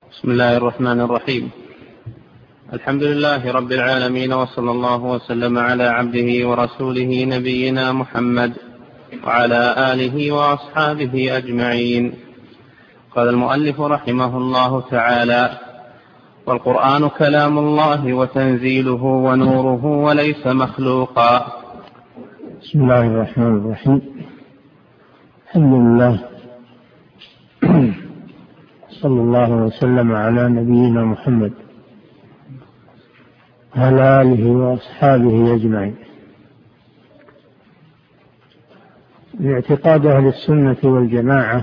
بسم الله الرحمن الرحيم. الحمد لله رب العالمين، وصلى الله وسلم على عبده ورسوله نبينا محمد وعلى آله وأصحابه أجمعين. قال المؤلف رحمه الله تعالى: والقرآن كلام الله وتنزيله ونوره وليس مخلوقا. بسم الله الرحمن الرحيم. الحمد لله، صلى الله وسلم على نبينا محمد وعلى آله وأصحابه أجمعين. باعتقاد أهل السنة والجماعة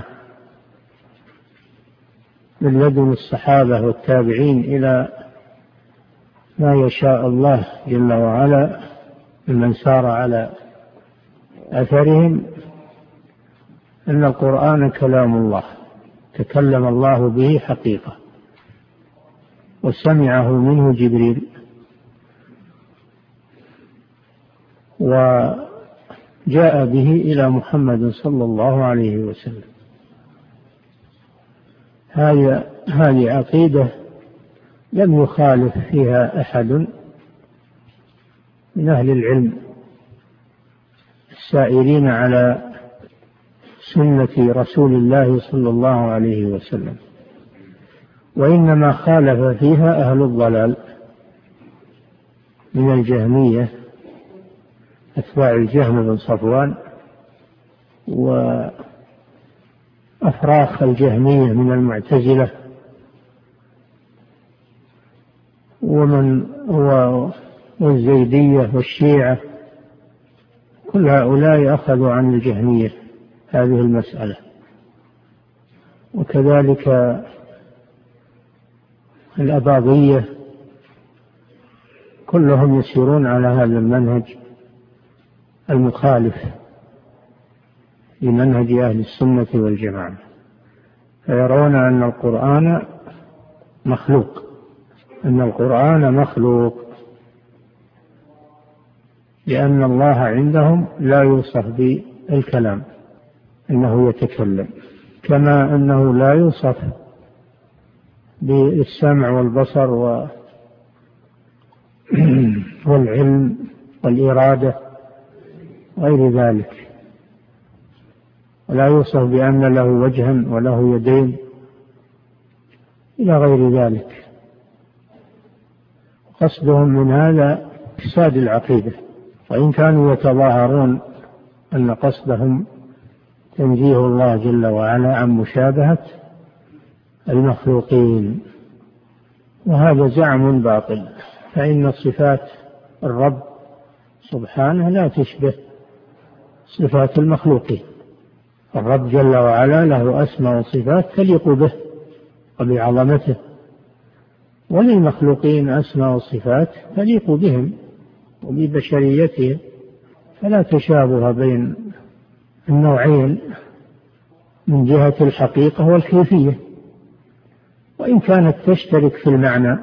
من لدن الصحابة والتابعين إلى ما يشاء الله جل وعلا ممن سار على أثرهم، أن القرآن كلام الله، تكلم الله به حقيقة، وسمعه منه جبريل، وجاء به إلى محمد صلى الله عليه وسلم. هذه عقيدة لم يخالف فيها أحد من أهل العلم السائرين على سنة رسول الله صلى الله عليه وسلم، وإنما خالف فيها أهل الضلال من الجهمية، أتباع الجهم بن صفوان، وأفراخ الجهمية من المعتزلة، والزيدية والشيعة. كل هؤلاء أخذوا عن الجهمية هذه المسألة، وكذلك الأباضية، كلهم يسيرون على هذا المنهج المخالف لمنهج أهل السنة والجماعة، فيرون أن القرآن مخلوق، لأن الله عندهم لا يوصف بالكلام إنه يتكلم، كما أنه لا يوصف بالسمع والبصر والعلم والإرادة غير ذلك، ولا يوصف بأن له وجها وله يدين إلى غير ذلك. قصدهم من هذا إفساد العقيدة، وإن كانوا يتظاهرون أن قصدهم تنزيه الله جل وعلا عن مشابهة المخلوقين، وهذا زعم باطل، فإن صفات الرب سبحانه لا تشبه صفات المخلوقين. الرب جل وعلا له أسماء وصفات تليق به وبعظمته، وللمخلوقين أسماء وصفات تليق بهم وببشريتهم، فلا تشابه بين النوعين من جهة الحقيقة والكيفية، وإن كانت تشترك في المعنى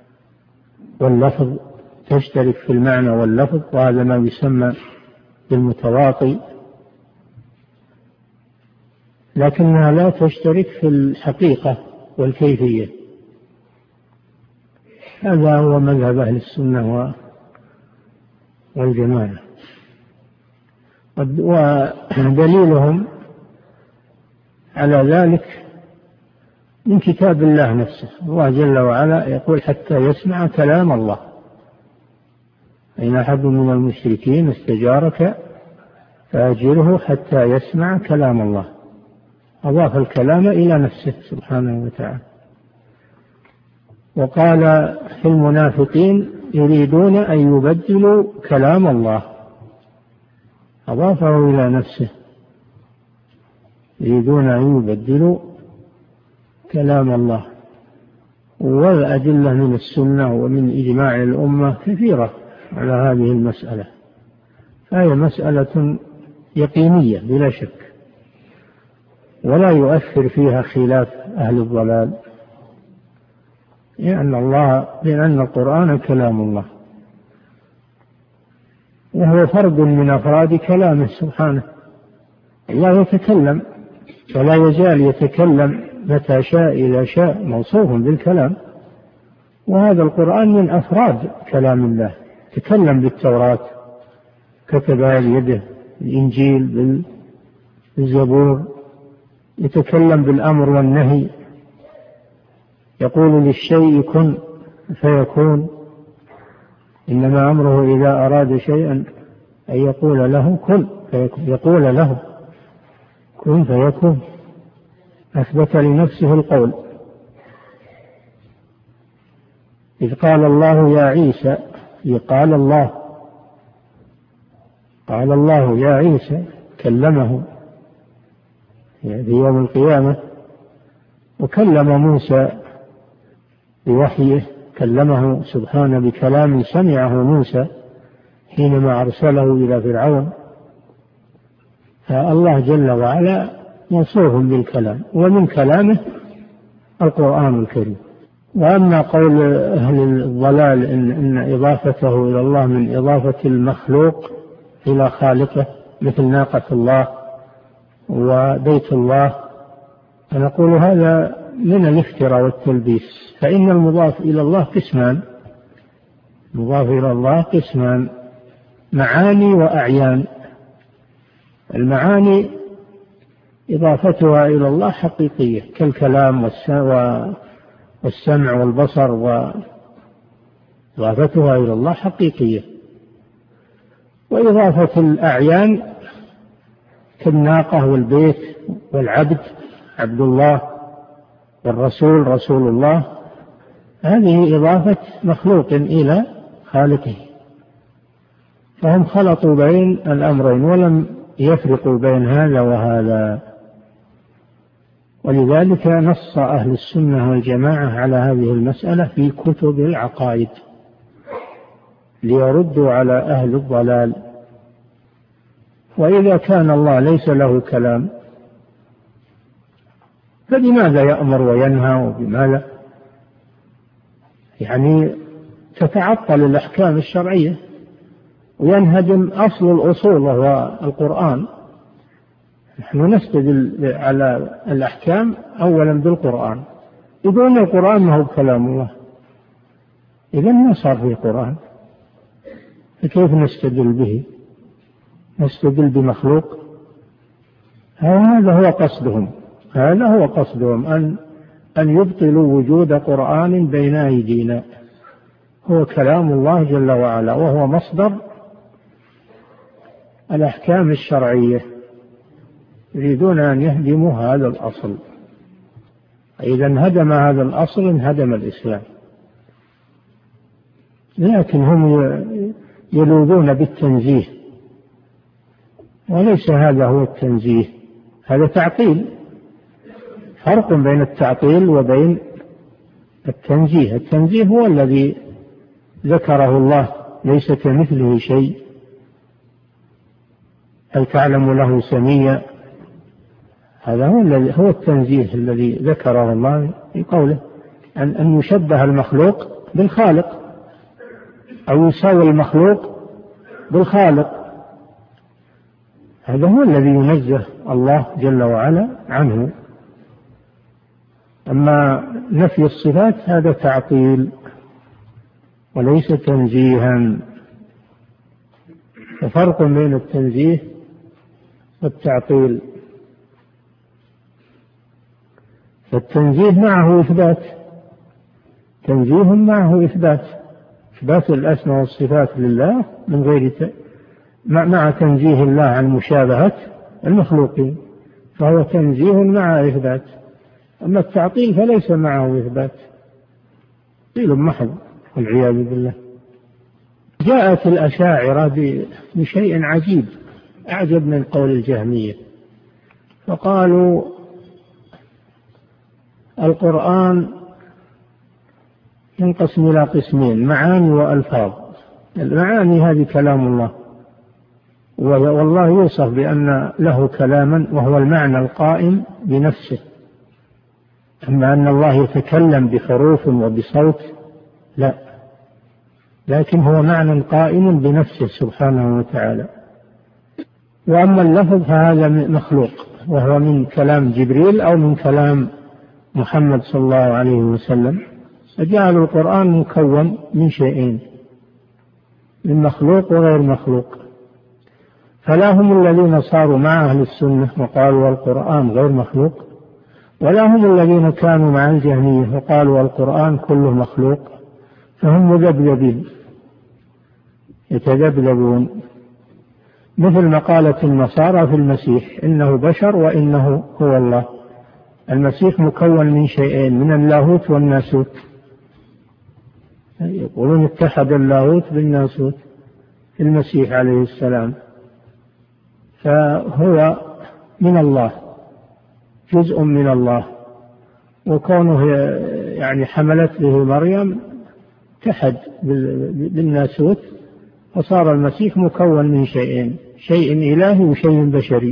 واللفظ، وهذا ما يسمى بالمتواطي، لكنها لا تشترك في الحقيقة والكيفية. هذا هو مذهب أهل السنة والجماعة، ودليلهم على ذلك من كتاب الله نفسه. الله جل وعلا يقول: حتى يسمع كلام الله، إن أحد من المشركين استجارك فأجره حتى يسمع كلام الله. أضاف الكلام إلى نفسه سبحانه وتعالى. وقال في المنافقين: يريدون أن يبدلوا كلام الله، أضافه إلى نفسه، يريدون أن يبدلوا كلام الله. والأدلة من السنة ومن إجماع الأمة كثيرة على هذه المسألة، فهي مسألة يقينية بلا شك، ولا يؤثر فيها خلاف أهل الضلال، لأن القرآن كلام الله، وهو فرد من أفراد كلامه سبحانه. الله يتكلم ولا يزال يتكلم متى شاء إلى شاء، موصوف بالكلام. وهذا القرآن من أفراد كلام الله، تكلم بالتوراة كتبها بيده، الإنجيل بالزبور، يتكلم بالأمر والنهي، يقول للشيء كن فيكون، إنما أمره إذا أراد شيئا أن يقول له كن فيكون، يقول له كن فيكون، أثبت لنفسه القول. إذ قال الله يا عيسى، قال الله يا عيسى، كلمه في يوم القيامة. وكلم موسى بوحيه، كلمه سبحانه بكلام سمعه موسى حينما أرسله إلى فرعون. فالله جل وعلا موصوف بالكلام، ومن كلامه القرآن الكريم. وأما قول أهل الضلال إن إضافته إلى الله من إضافة المخلوق إلى خالقه، مثل ناقة الله وبيت الله، فنقول هذا من الافتراء والتلبيس. فإن المضاف إلى الله قسمان، المضاف إلى الله قسمان، معاني وأعيان. المعاني إضافتها إلى الله حقيقية كالكلام والسمع والبصر، وإضافتها إلى الله حقيقية. وإضافة الأعيان كالناقة والبيت والعبد، عبد الله، والرسول، رسول الله، هذه إضافة مخلوق إلى خالقه. فهم خلطوا بين الأمرين ولم يفرقوا بين هذا وهذا. ولذلك نص أهل السنة والجماعة على هذه المسألة في كتب العقائد ليردوا على أهل الضلال. وإذا كان الله ليس له كلام فلماذا يأمر وينهى؟ وبماذا يعني تتعطل الأحكام الشرعية وينهدم أصل الأصول وهو القرآن. نحن نستدل على الأحكام أولا بالقرآن. يقولون القرآن ما هو كلام الله، إذن ما صار فيه قرآن، فكيف نستدل به؟ نستدل بمخلوق؟ هذا هو قصدهم أن يبطلوا وجود قرآن بين أيدينا. هو كلام الله جل وعلا، وهو مصدر الأحكام الشرعية. يريدون أن يهدموا هذا الأصل. إذا انهدم هذا الأصل انهدم الإسلام. لكن هم يلوذون بالتنزيه، وليس هذا هو التنزيه، هذا تعطيل. فرق بين التعطيل وبين التنزيه. التنزيه هو الذي ذكره الله، ليس كمثله شيء، هل تعلم له سميا. هذا هو التنزيه الذي ذكره الله في قوله أن يشبه المخلوق بالخالق، أو يساوي المخلوق بالخالق. هذا هو الذي ينزه الله جل وعلا عنه. أما نفي الصفات هذا تعطيل وليس تنزيها. ففرق بين التنزيه والتعطيل. فالتنزيه معه إثبات، تنزيه معه إثبات الأسماء والصفات لله من غير مع تنزيه الله عن مشابهة المخلوقين، فهو تنزيه مع إثبات. أما التعطيل فليس معه إثبات، تعطيل محض والعياذ بالله. جاءت الأشاعرة بشيء عجيب أعجب من قول الجهمية، فقالوا القرآن ينقسم إلى قسمين، معاني وألفاظ. المعاني هذه كلام الله، والله يوصف بأن له كلاما وهو المعنى القائم بنفسه. أما أن الله يتكلم بحروف وبصوت لا، لكن هو معنى قائم بنفسه سبحانه وتعالى. وأما اللفظ فهذا مخلوق، وهو من كلام جبريل أو من كلام محمد صلى الله عليه وسلم، فجعلوا القرآن مكون من شيئين، من مخلوق وغير مخلوق. فلا هم الذين صاروا مع أهل السنة وقالوا القرآن غير مخلوق، ولا هم الذين كانوا مع الجهمية وقالوا القرآن كله مخلوق، فهم مذبذبين يتذبذبون، مثل مقالة النصارى في المسيح إنه بشر وإنه هو الله. المسيح مكون من شيئين، من اللاهوت والناسوت، يقولون اتحد اللاهوت بالناسوت في المسيح عليه السلام، فهو من الله، جزء من الله، وكونه يعني حملت به مريم اتحد بالناسوت، فصار المسيح مكون من شيئين، شيء إلهي وشيء بشري.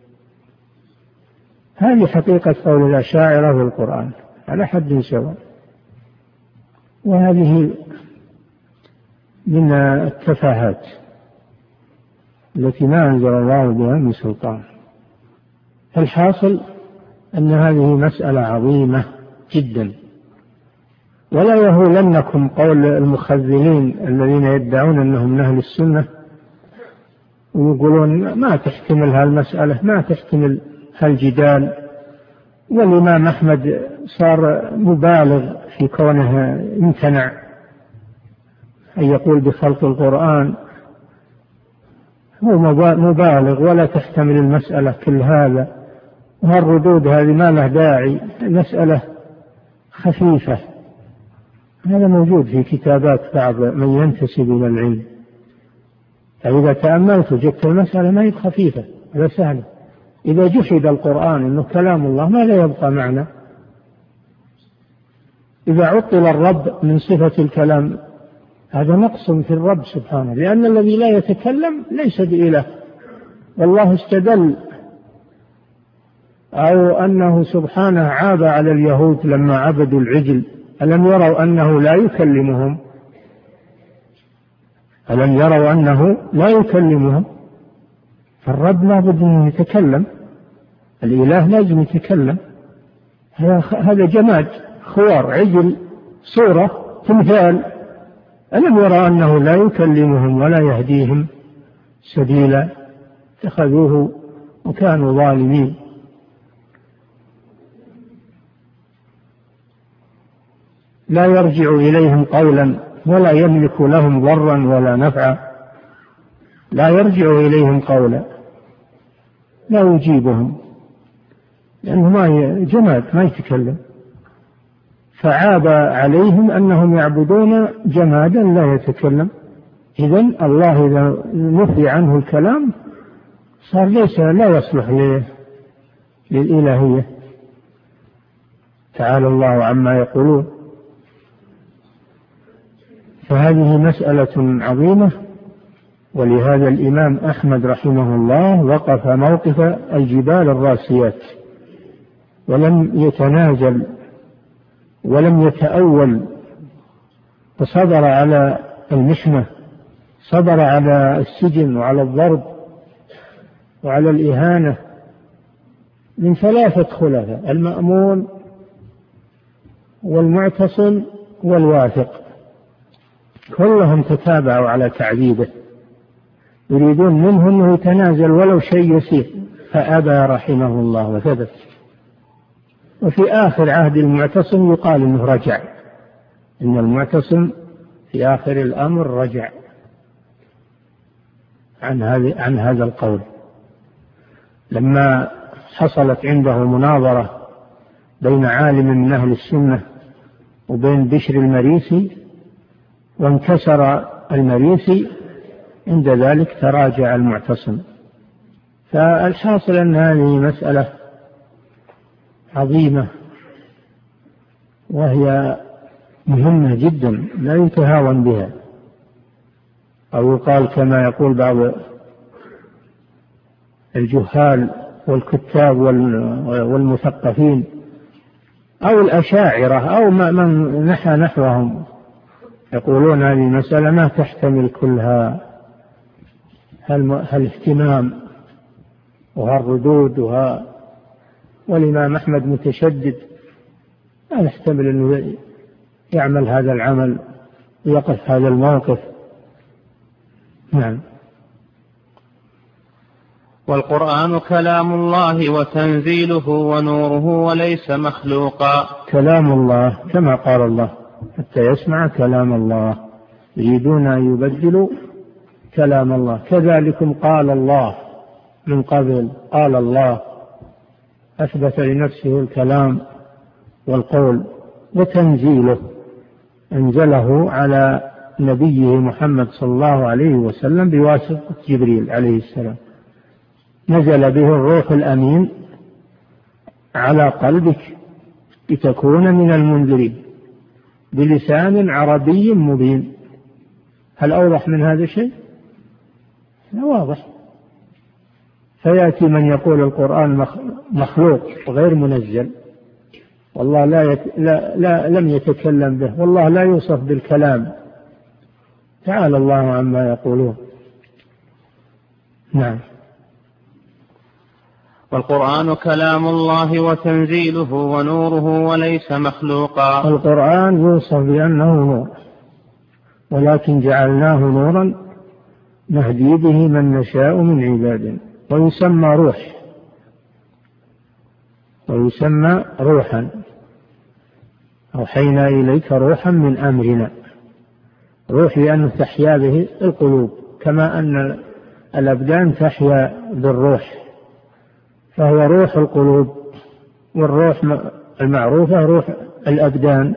هذه حقيقة قول الأشاعرة في القرآن على حد سواء، وهذه من التفاهات التي ما أنزل الله بها من سلطان. الحاصل أن هذه مسألة عظيمة جدا، ولا يهولنكم قول المخذلين الذين يدعون أنهم من أهل السنة ويقولون ما تحتمل هالمسألة، ما تحتمل هالجدال. والإمام أحمد صار مبالغ في كونه امتنع أن يقول بخلق القرآن، هو مبالغ ولا تحتمل المسألة كل هذا، وهالردود هذه ما له داعي، مسألة خفيفة. هذا موجود في كتابات بعض من ينتسب إلى العلم، فإذا تأملت وجدت المسألة ما هي خفيفة ولا سهلة. إذا جحد القرآن أنه كلام الله ما لا يبقى معنى. إذا عطل الرب من صفة الكلام هذا نقص في الرب سبحانه، لأن الذي لا يتكلم ليس بإله. والله استدل أو أنه سبحانه عاب على اليهود لما عبدوا العجل، ألم يروا أنه لا يكلمهم؟ ألم يروا أنه لا يكلمهم؟ فالرب لابد أن يتكلم، الإله لازم يتكلم. هذا جماد، خوار، عجل، صورة، تمثال، ألم يروا أنه لا يكلمهم ولا يهديهم سبيلا؟ اتخذوه وكانوا ظالمين. لا يرجع إليهم قولا ولا يملك لهم ضرا ولا نفعا. لا يرجع إليهم قولا، لا يجيبهم، لأنه ما جماد ما يتكلم. فعاب عليهم أنهم يعبدون جمادا لا يتكلم. إذن الله إذا نفي عنه الكلام صار لا يصلح للإلهية. تعالى الله عما يقولون. فهذه مسألة عظيمة، ولهذا الإمام أحمد رحمه الله وقف موقف الجبال الراسيات، ولم يتنازل ولم يتأول، فصبر على المحنة، صبر على السجن وعلى الضرب وعلى الإهانة من 3 خلفاء: المأمون والمعتصم والواثق، كلهم تتابعوا على تعذيبه، يريدون منه أنه يتنازل ولو شيء يسير، فأبى رحمه الله وثبت. وفي آخر عهد المعتصم يقال أنه رجع، إن المعتصم في آخر الأمر رجع عن هذا القول. لما حصلت عنده مناظرة بين عالم من أهل السنة وبين بشر المريسي، وانكسر المريسي، عند ذلك تراجع المعتصم. فالحاصل أن هذه مسألة عظيمة وهي مهمة جدا لا يتهاون بها، أو يقال كما يقول بعض الجهال والكتاب والمثقفين أو الأشاعرة أو من نحى نحوهم، يقولون هذه مسألة ما تحتمل كلها هالاهتمام وهالردود والإمام أحمد متشدد لا يحتمل أنه يعمل هذا العمل ويقف هذا الموقف. نعم. والقرآن كلام الله وتنزيله ونوره وليس مخلوقا. كلام الله كما قال الله حتى يسمع كلام الله، يريدون أن يبدلوا كلام الله. كذلكم قال الله من قبل، قال الله أثبت لنفسه الكلام والقول. وتنزيله أنزله على نبيه محمد صلى الله عليه وسلم بواسطة جبريل عليه السلام، نزل به الروح الأمين على قلبك لتكون من المنذرين بلسان عربي مبين. هل أوضح من هذا شيء؟ لا، واضح. فيأتي من يقول القرآن مخلوق وغير منزل، والله لم يتكلم به، والله لا يوصف بالكلام، تعالى الله عما يقولون. نعم. والقرآن كلام الله وتنزيله ونوره وليس مخلوقا. القرآن يوصف بأنه نور، ولكن جعلناه نورا نهدي به من نشاء من عبادنا، ويسمى روح، ويسمى روحا. أوحينا إليك روحا من أمرنا. روح لأنه تحيا به القلوب، كما أن الأبدان تحيا بالروح، فهو روح القلوب. والروح المعروفة روح الأبدان،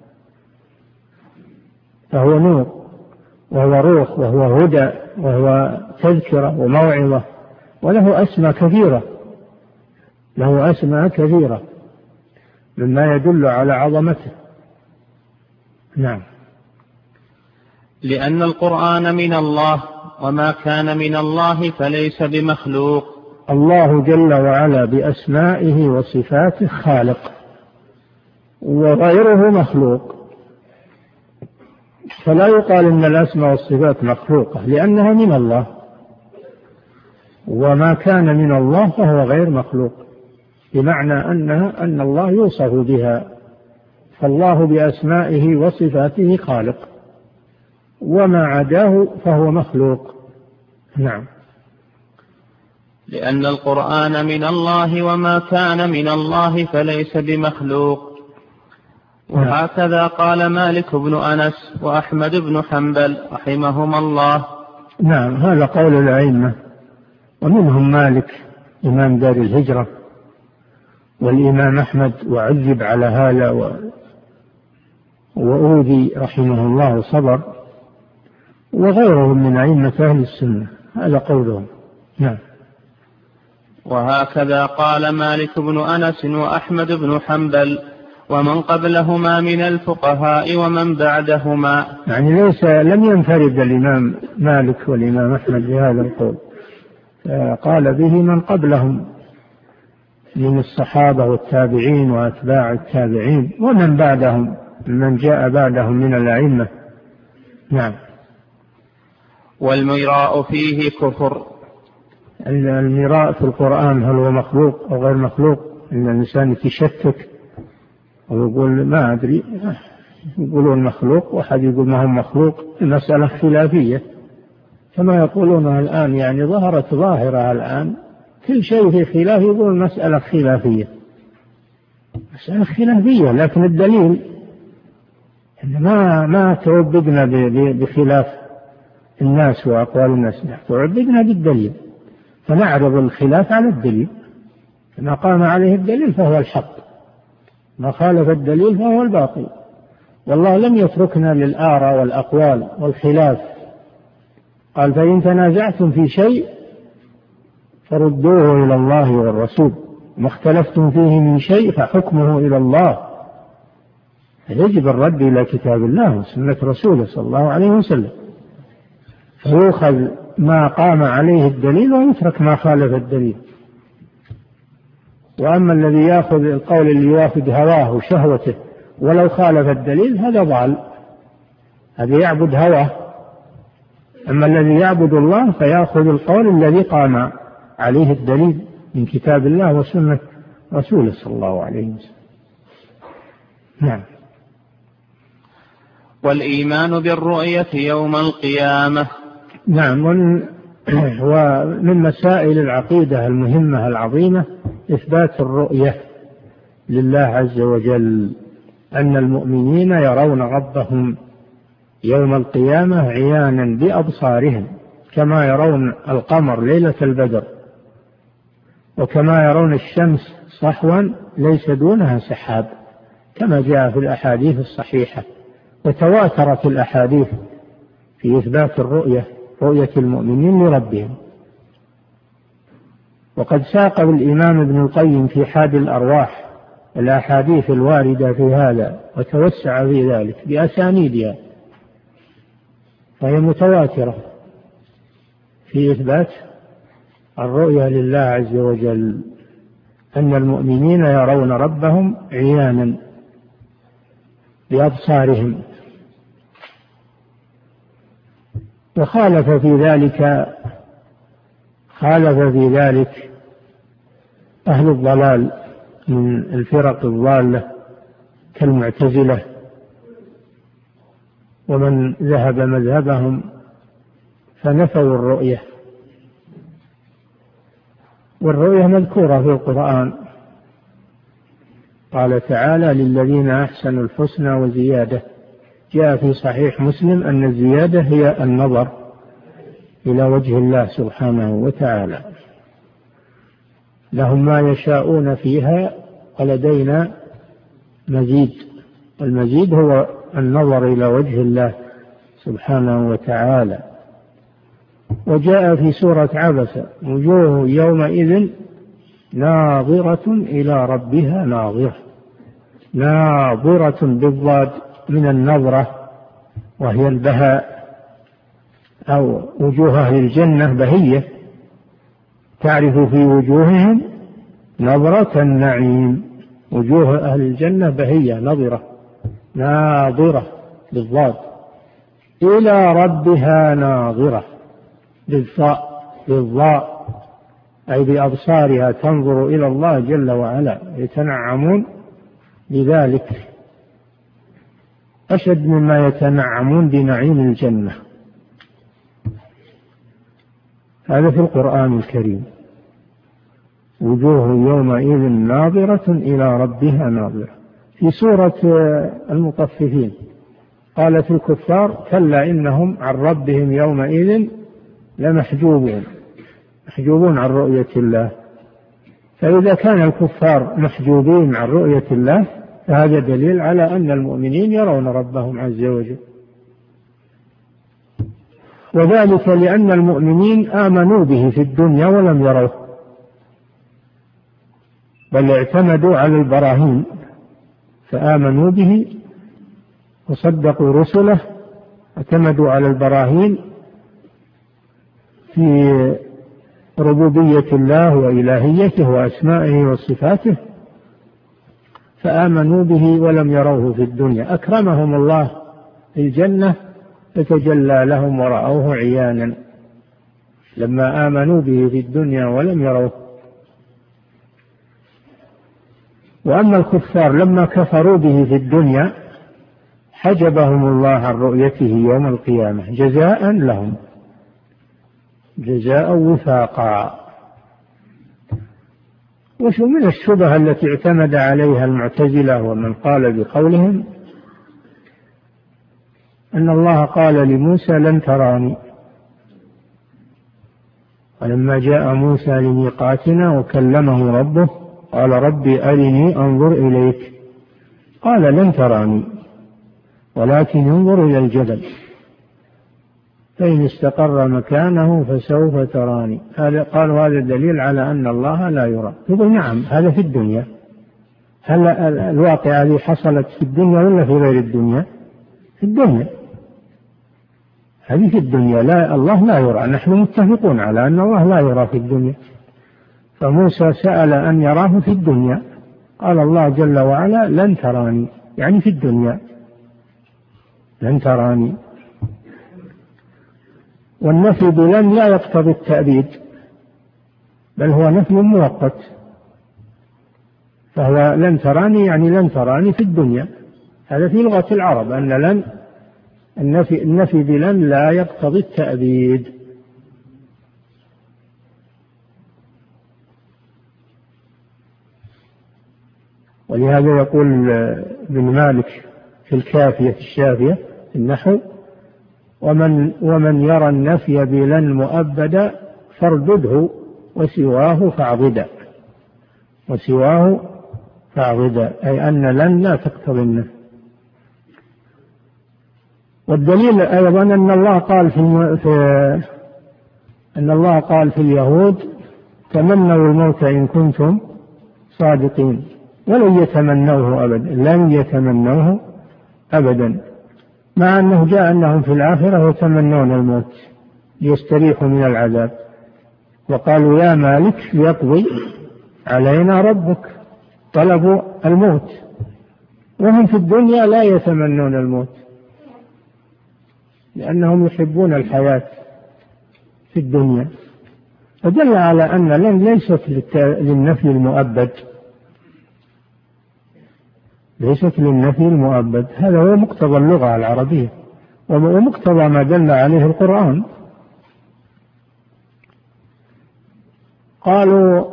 فهو نور وهو روح وهو هدى وهو تذكرة وموعظة، وله أسماء كثيرة، له أسماء كثيرة مما يدل على عظمته. نعم. لأن القرآن من الله، وما كان من الله فليس بمخلوق. الله جل وعلا بأسمائه وصفاته خالق، وغيره مخلوق، فلا يقال إن الأسماء والصفات مخلوقة، لأنها من الله، وما كان من الله فهو غير مخلوق، بمعنى أن الله يوصف بها، فالله بأسمائه وصفاته خالق، وما عداه فهو مخلوق. نعم. لأن القرآن من الله، وما كان من الله فليس بمخلوق. وهكذا قال مالك بن أنس وأحمد بن حنبل رحمهما الله. نعم، هذا قول الأئمة، ومنهم مالك إمام دار الهجرة، والإمام أحمد وعذب على هذا وأوذي رحمه الله وصبر، وغيرهم من أئمة أهل السنة، هذا قولهم. نعم. وهكذا قال مالك بن أنس وأحمد بن حنبل ومن قبلهما من الفقهاء ومن بعدهما. يعني لم ينفرد الإمام مالك والإمام أحمد بهذا القول، قال به من قبلهم من الصحابة والتابعين وأتباع التابعين ومن بعدهم من جاء بعدهم من الأئمة. نعم. والمراء فيه كفر. المراء في القرآن هل هو مخلوق أو غير مخلوق، إن الإنسان يتشكك ويقول ما أدري، يقولون مخلوق وأحد يقول ما هو مخلوق، المسألة خلافية كما يقولون الآن، يعني ظهرت ظاهرة الآن كل شيء في خلاف، يقول مسألة خلافية، مسألة خلافية، لكن الدليل إن ما تعبدنا بخلاف الناس وأقوال الناس، تعبدنا بالدليل، فنعرض الخلاف على الدليل، ما قام عليه الدليل فهو الحق، ما خالف الدليل فهو الباطل. والله لم يتركنا للآراء والأقوال والخلاف، قال فإن تنازعتم في شيء فردوه إلى الله والرسول، ما اختلفتم فيه من شيء فحكمه إلى الله، يجب الرد إلى كتاب الله وسنة رسوله صلى الله عليه وسلم، فيؤخذ ما قام عليه الدليل ويترك ما خالف الدليل. وأما الذي يأخذ القول اللي يوافق هواه وشهوته ولو خالف الدليل هذا ضال، هذا يعبد هواه. أما الذي يعبد الله فيأخذ القول الذي قام عليه الدليل من كتاب الله وسنة رسوله صلى الله عليه وسلم. نعم. والإيمان بالرؤية يوم القيامة. نعم. ومن مسائل العقيدة المهمة العظيمة إثبات الرؤية لله عز وجل، أن المؤمنين يرون ربهم يوم القيامة عيانا بأبصارهم، كما يرون القمر ليلة البدر، وكما يرون الشمس صحوا ليس دونها سحاب، كما جاء في الأحاديث الصحيحة. وتواترت الأحاديث في إثبات رؤية المؤمنين لربهم. وقد ساق الإمام ابن القيم في حاد الأرواح الأحاديث الواردة في هذا، وتوسع في ذلك بأسانيدها، فهي متواترة في إثبات الرؤية لله عز وجل، أن المؤمنين يرون ربهم عيانا بأبصارهم. وخالف في ذلك أهل الضلال من الفرق الضالة كالمعتزلة ومن ذهب مذهبهم فنفوا الرؤية. والرؤية مذكورة في القرآن، قال تعالى: للذين أحسنوا الحسنى وزيادة. جاء في صحيح مسلم أن الزيادة هي النظر إلى وجه الله سبحانه وتعالى. لهم ما يشاءون فيها ولدينا مزيد. المزيد هو النظر إلى وجه الله سبحانه وتعالى. وجاء في سورة عبسة: وجوه يومئذ ناظرة إلى ربها ناظرة. ناظرة بالضاد من النظرة، وهي البهاء، أو وجوه أهل الجنة بهية، تعرف في وجوههم نظرة النعيم. وجوه أهل الجنة بهية نظرة، ناظرة بالضاد، إلى ربها ناظرة بالضاء، أي بأبصارها تنظر إلى الله جل وعلا، يتنعمون بذلك أشد مما يتنعمون بنعيم الجنة. هذا في القرآن الكريم: وجوه يومئذ ناظرة إلى ربها ناظرة. في سورة المطففين قالت الكفار: كلا إنهم عن ربهم يومئذ لمحجوبون عن رؤية الله. فإذا كان الكفار محجوبين عن رؤية الله فهذا دليل على أن المؤمنين يرون ربهم عز وجل. وذلك لأن المؤمنين آمنوا به في الدنيا ولم يروه، بل اعتمدوا على البراهين فآمنوا به وصدقوا رسله، اعتمدوا على البراهين في ربوبية الله وإلهيته وأسمائه وصفاته، فآمنوا به ولم يروه في الدنيا. أكرمهم الله في الجنة فتجلى لهم ورأوه عيانا لما آمنوا به في الدنيا ولم يروه. وأما الكفار لما كفروا به في الدنيا حجبهم الله عن رؤيته يوم القيامة جزاء لهم، جزاء وفاقا. وشو من الشبهة التي اعتمد عليها المعتزلة ومن قال بقولهم أن الله قال لموسى: لن تراني. ولما جاء موسى لميقاتنا وكلمه ربه قال: ربي أرني أنظر إليك. قال: لن تراني ولكن انظر إلى الجبل فإن استقر مكانه فسوف تراني. قالوا هذا دليل على أن الله لا يرى. يقول: نعم، هذا في الدنيا. هل الواقعة هذه حصلت في الدنيا ولا في غير الدنيا؟ في الدنيا، هذه في الدنيا. لا، الله لا يرى. نحن متفقون على أن الله لا يرى في الدنيا. فموسى سأل أن يراه في الدنيا، قال الله جل وعلا: لن تراني، يعني في الدنيا لن تراني. والنفي بلن لا يقتضي التأبيد، بل هو نفي مؤقت. فهو لن تراني يعني لن تراني في الدنيا، هذا في لغة العرب أن لن النفي بلن لا يقتضي التأبيد. ولهذا يقول ابن مالك في الكافية الشافية في النحو: ومن يرى النفي بلن مؤبدا فاردده وسواه فاعضدا، أي أن لن لا تقتضي النفي. والدليل أيضا أن الله قال في اليهود: تمنوا الموت إن كنتم صادقين ولن يتمنوه أبدا، مع أنه جاء أنهم في الآخرة يتمنون الموت ليستريحوا من العذاب، وقالوا: يا مالك ليقضي علينا ربك، طلبوا الموت، وهم في الدنيا لا يتمنون الموت لأنهم يحبون الحياة في الدنيا. فدل على أن لن ليست للنفي المؤبد، ليست للنفي المؤبد. هذا هو مقتضى اللغة العربية ومقتضى ما دل عليه القرآن. قالوا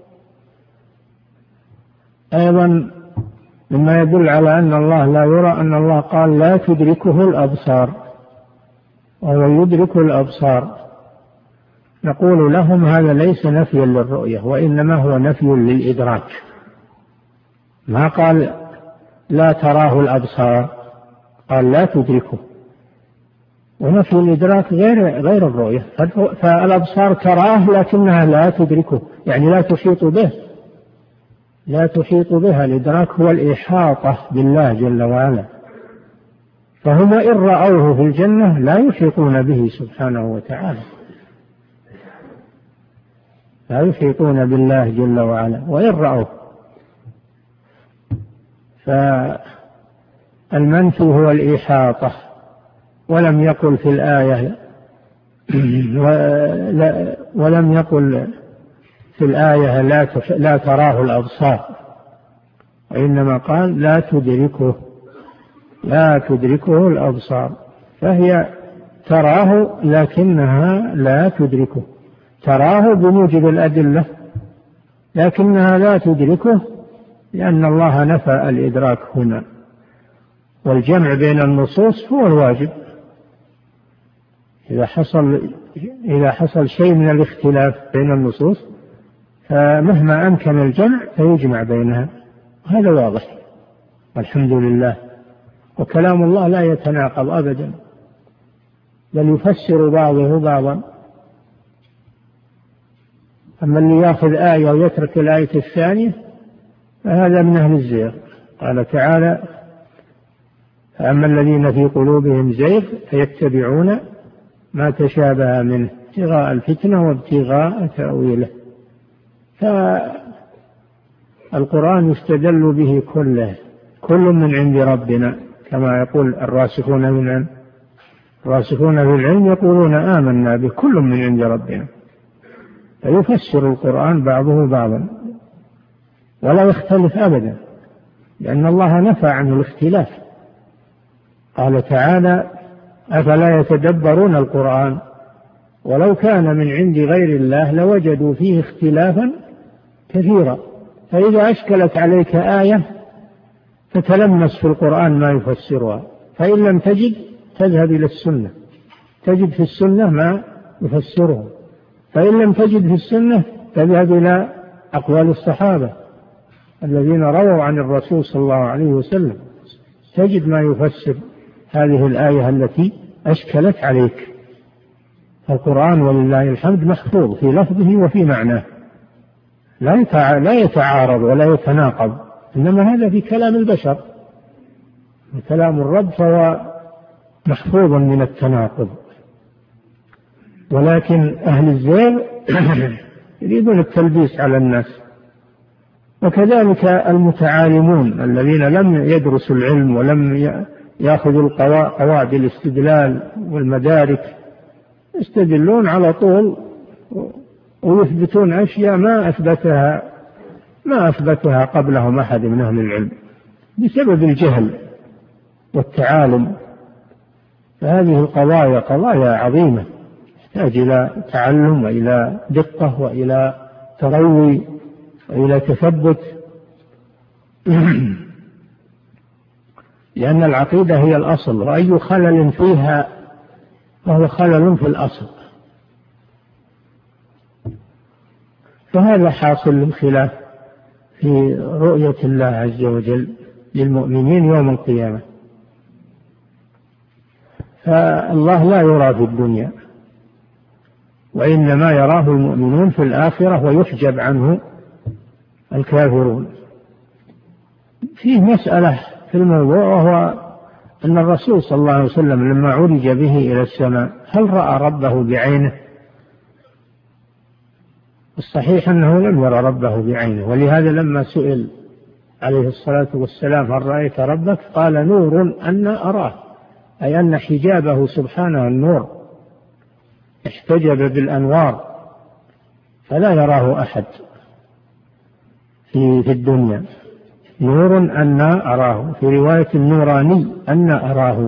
أيضا مما يدل على أن الله لا يرى أن الله قال: لا تدركه الأبصار وهو يدرك الأبصار. نقول لهم: هذا ليس نفيا للرؤية، وإنما هو نفي للإدراك. ما قال لا تراه الأبصار، قال لا تدركه، ونفي الإدراك غير الرؤية. فالأبصار تراه لكنها لا تدركه، يعني لا تحيط بها. الإدراك هو الإحاطة بالله جل وعلا، فهم إن رأوه في الجنة لا يحيطون به سبحانه وتعالى، لا يحيطون بالله جل وعلا وإن رأوه. فالمنفي هو الإحاطة. ولم يقل في الآية لا تراه الأبصار، وإنما قال لا تدركه الأبصار، فهي تراه لكنها لا تدركه، تراه بموجب الأدلة لكنها لا تدركه، لأن الله نفى الإدراك هنا. والجمع بين النصوص هو الواجب. إذا حصل شيء من الاختلاف بين النصوص فمهما أمكن الجمع فيجمع بينها، هذا واضح والحمد لله. وكلام الله لا يتناقض أبدا، بل يفسر بعضه بعضا. أما اللي يأخذ آية ويترك الآية الثانية فهذا من أهل الزيغ. قال تعالى: فأما الذين في قلوبهم زيغ فيتبعون ما تشابه منه ابتغاء الفتنة وابتغاء تأويله. فالقرآن يستدل به كل من عند ربنا، كما يقول الراسخون في العلم يقولون آمنا به كل من عند ربنا. فيفسر القرآن بعضه بعضا ولا يختلف أبدا، لأن الله نفى عنه الاختلاف. قال تعالى: أفلا يتدبرون القرآن ولو كان من عند غير الله لوجدوا فيه اختلافا كثيرا. فإذا أشكلت عليك آية فتلمس في القرآن ما يفسرها، فإن لم تجد تذهب إلى السنة، تجد في السنة ما يفسره، فإن لم تجد في السنة تذهب إلى أقوال الصحابة الذين رووا عن الرسول صلى الله عليه وسلم، تجد ما يفسر هذه الآية التي أشكلت عليك. القرآن ولله الحمد محفوظ في لفظه وفي معناه، لا يتعارض ولا يتناقض، إنما هذا في كلام البشر. كلام الرب فهو محفوظ من التناقض. ولكن أهل الزيغ يريدون التلبيس على الناس، وكذلك المتعالمون الذين لم يدرسوا العلم ولم يأخذوا قواعد الاستدلال والمدارك، يستدلون على طول ويثبتون أشياء ما أثبتها قبلهم أحد من أهل العلم بسبب الجهل. والتعالم. فهذه القضايا قضايا عظيمة تحتاج إلى تعلم وإلى دقة وإلى تروي وإلى تثبت لأن العقيدة هي الأصل، وأي خلل فيها فهو خلل في الأصل. فهذا حاصل الخلاف في رؤية الله عز وجل للمؤمنين يوم القيامة. فالله لا يرى في الدنيا، وإنما يراه المؤمنون في الآخرة ويحجب عنه الكافرون. فيه مسألة في الموضوع، وهو أن الرسول صلى الله عليه وسلم لما عرج به إلى السماء هل رأى ربه بعينه؟ الصحيح أنه لم يرى ربه بعينه، ولهذا لما سئل عليه الصلاة والسلام هل رأيت ربك؟ قال نور أن أراه، أي أن حجابه سبحانه النور، احتجب بالأنوار فلا يراه أحد في الدنيا. نور أن أراه، في رواية النوراني أن أراه،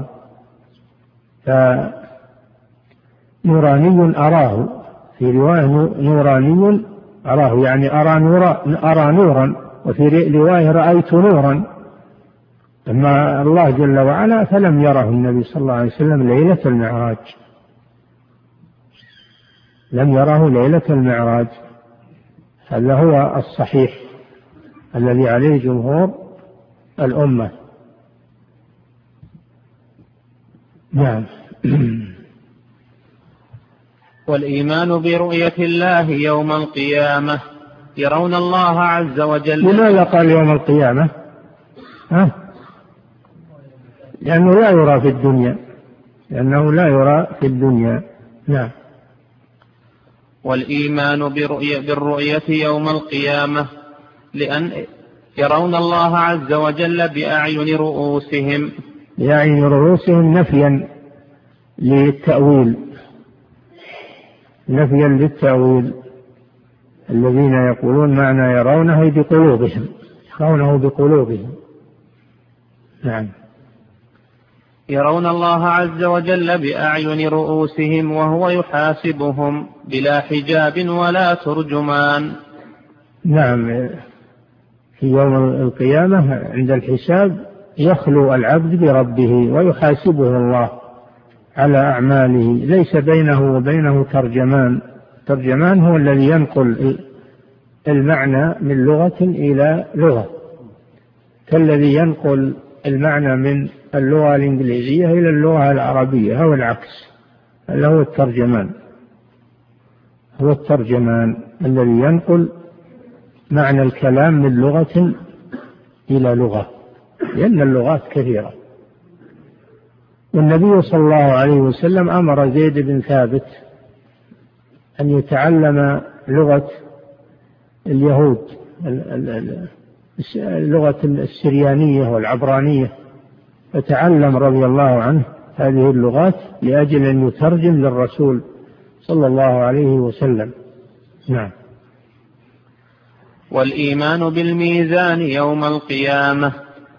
فنوراني أراه، في رواية نوراني أراه يعني أرى نورا، وفي رواية رأيت نورا. أما الله جل وعلا فلم يره النبي صلى الله عليه وسلم ليلة المعراج، لم يره ليلة المعراج. هذا هو الصحيح الذي عليه جمهور الأمة. نعم. والإيمان برؤية الله يوم القيامة، يرون الله عز وجل. لماذا قال يوم القيامة؟ لأنه لا يرى في الدنيا، لأنه لا يرى في الدنيا. نعم. والإيمان بالرؤية يوم القيامة لأن يرون الله عز وجل بأعين رؤوسهم، بأعين رؤوسهم نفيا للتأويل، نفيا للتأويل. الذين يقولون معنى يرونه بقلوبهم، يرونه بقلوبهم. نعم. يرون الله عز وجل بأعين رؤوسهم وهو يحاسبهم بلا حجاب ولا ترجمان. نعم. في يوم القيامة عند الحساب يخلو العبد بربه ويحاسبه الله على أعماله، ليس بينه وبينه ترجمان. ترجمان هو الذي ينقل المعنى من لغة إلى لغة، كالذي ينقل المعنى من اللغة الإنجليزية إلى اللغة العربية أو العكس. هذا هو الترجمان، هو الترجمان الذي ينقل معنى الكلام من لغة إلى لغة، لأن اللغات كثيرة. والنبي صلى الله عليه وسلم أمر زيد بن ثابت أن يتعلم لغة اليهود، اللغة السريانية والعبرانية، فتعلم رضي الله عنه هذه اللغات لأجل أن يترجم للرسول صلى الله عليه وسلم. نعم. والإيمان بالميزان يوم القيامة،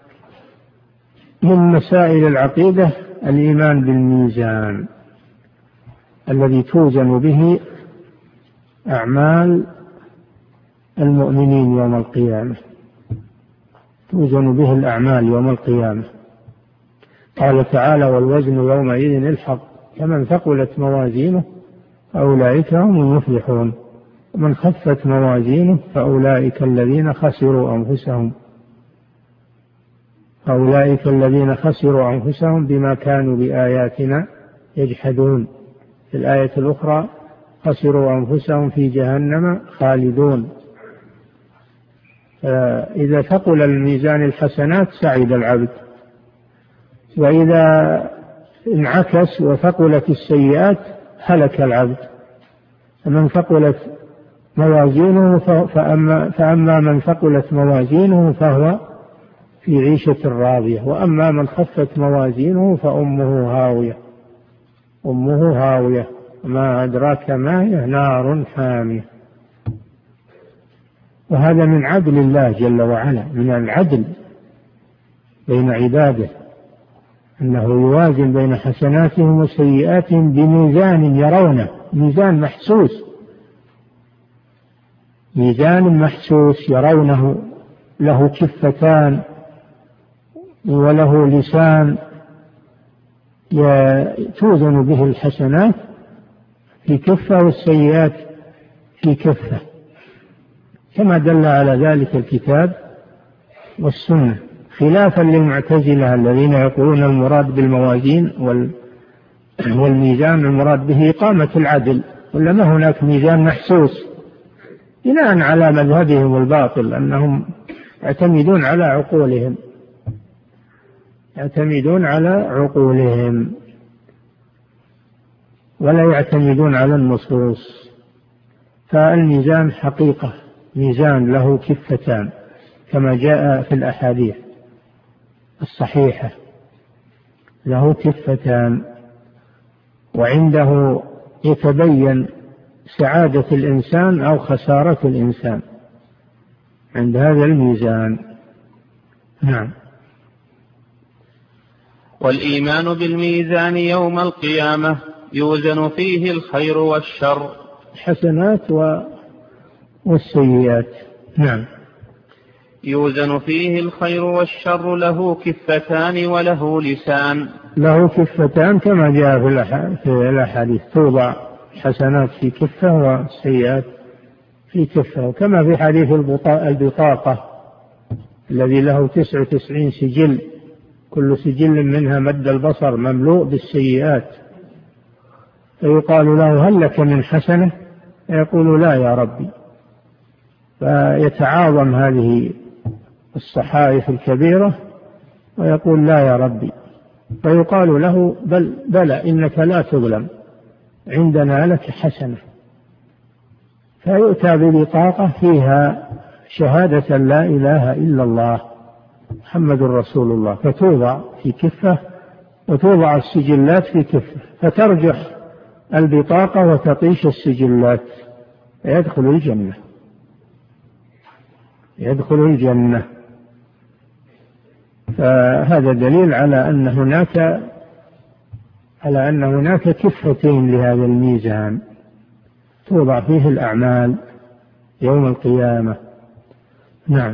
من مسائل العقيدة الإيمان بالميزان الذي توزن به أعمال المؤمنين يوم القيامة، توزن به الأعمال يوم القيامة. قال تعالى والوزن يومئذ الحق، فمن ثقلت موازينه فأولئك هم المفلحون، ومن خفت موازينه فأولئك الذين خسروا أنفسهم بما كانوا بآياتنا يجحدون. في الآية الأخرى خسروا أنفسهم في جهنم خالدون. إذا ثقل الميزان الحسنات سعد العبد، وإذا انعكس وثقلت السيئات هلك العبد. فمن ثقلت موازينه فأما من ثقلت موازينه فهو في عيشة راضية، وأما من خفت موازينه فأمه هاوية، ما أدراك ما هي، نار حامية. وهذا من عدل الله جل وعلا، من العدل بين عباده، أنه يوازن بين حسناتهم وسيئاتهم بميزان يرونه، ميزان محسوس، ميزان محسوس يرونه، له كفتان وله لسان توزن به الحسنات في كفة والسيئات في كفة، كما دل على ذلك الكتاب والسنة، خلافا للمعتزلة الذين يقولون المراد بالموازين والميزان المراد به إقامة العدل، ولا ما هناك ميزان محسوس، بناء على مذهبهم الباطل أنهم يعتمدون على عقولهم ولا يعتمدون على النصوص. فالميزان حقيقة ميزان له كفتان كما جاء في الأحاديث الصحيحة، له كفتان، وعنده يتبين سعادة الإنسان أو خسارة الإنسان عند هذا الميزان. نعم. والإيمان بالميزان يوم القيامة يوزن فيه الخير والشر، الحسنات والسيئات. نعم. يوزن فيه الخير والشر، له كفتان وله لسان. له كفتان كما جاء في الأحاديث، توضع الحسنات في كفة والسيئات في كفة، وكما في حديث البطاقة الذي له 99 سجل، كل سجل منها مد البصر مملوء بالسيئات، فيقال له هل لك من حسنة؟ يقول لا يا ربي، فيتعاظم هذه الصحائف الكبيرة ويقول لا يا ربي، فيقال له بلى إنك لا تظلم، عندنا لك حسنة، فيؤتى ببطاقة فيها شهادة لا إله إلا الله محمد رسول الله، فتوضع في كفة وتوضع السجلات في كفة، فترجح البطاقة وتطيش السجلات، يدخل الجنة. فهذا دليل على أن هناك كفتين لهذا الميزان توضع فيه الأعمال يوم القيامة. نعم.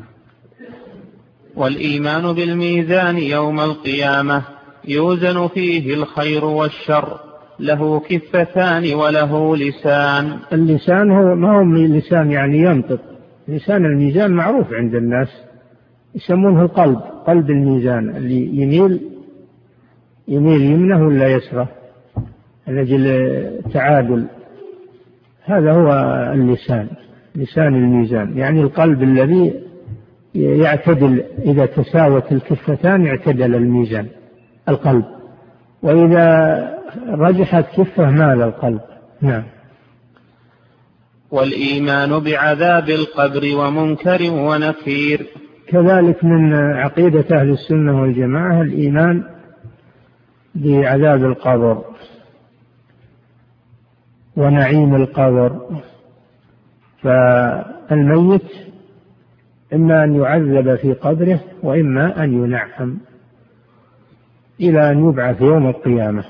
والإيمان بالميزان يوم القيامة يوزن فيه الخير والشر، له كفتان وله لسان. اللسان هو ما هو لسان يعني ينطق، لسان الميزان معروف عند الناس، يسمونه القلب، قلب الميزان اللي يميل يمنه ولا يسره من أجل التعادل، هذا هو اللسان، لسان الميزان، يعني القلب الذي يعتدل، إذا تساوت الكفتان اعتدل الميزان القلب، وإذا رجحت كفة مال القلب. نعم. والإيمان بعذاب القبر ومنكر ونكير، كذلك من عقيدة أهل السنة والجماعة الإيمان بعذاب القبر ونعيم القبر، فالميت إما أن يعذب في قبره وإما أن ينعم إلى أن يبعث يوم القيامة.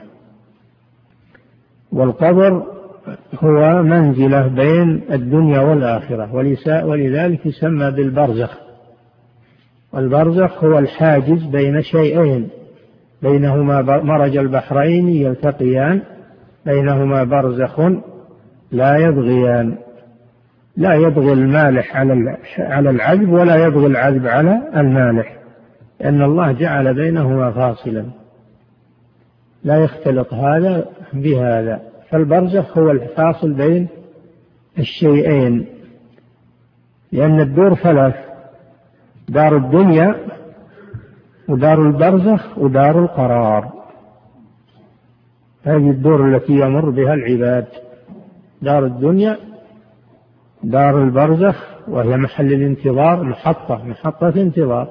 والقبر هو منزلة بين الدنيا والآخرة، ولذلك يسمى بالبرزخ، والبرزخ هو الحاجز بين شيئين، بينهما مرج البحرين يلتقيان، بينهما برزخ لا يبغيان، لا يبغي المالح على العذب ولا يبغي العذب على المالح، لأن الله جعل بينهما فاصلا لا يختلط هذا بهذا، فالبرزخ هو الفاصل بين الشيئين، لأن الدور ثلاث: دار الدنيا ودار البرزخ ودار القرار، هذه الدور التي يمر بها العباد: دار الدنيا، دار البرزخ وهي محل الانتظار، محطة انتظار،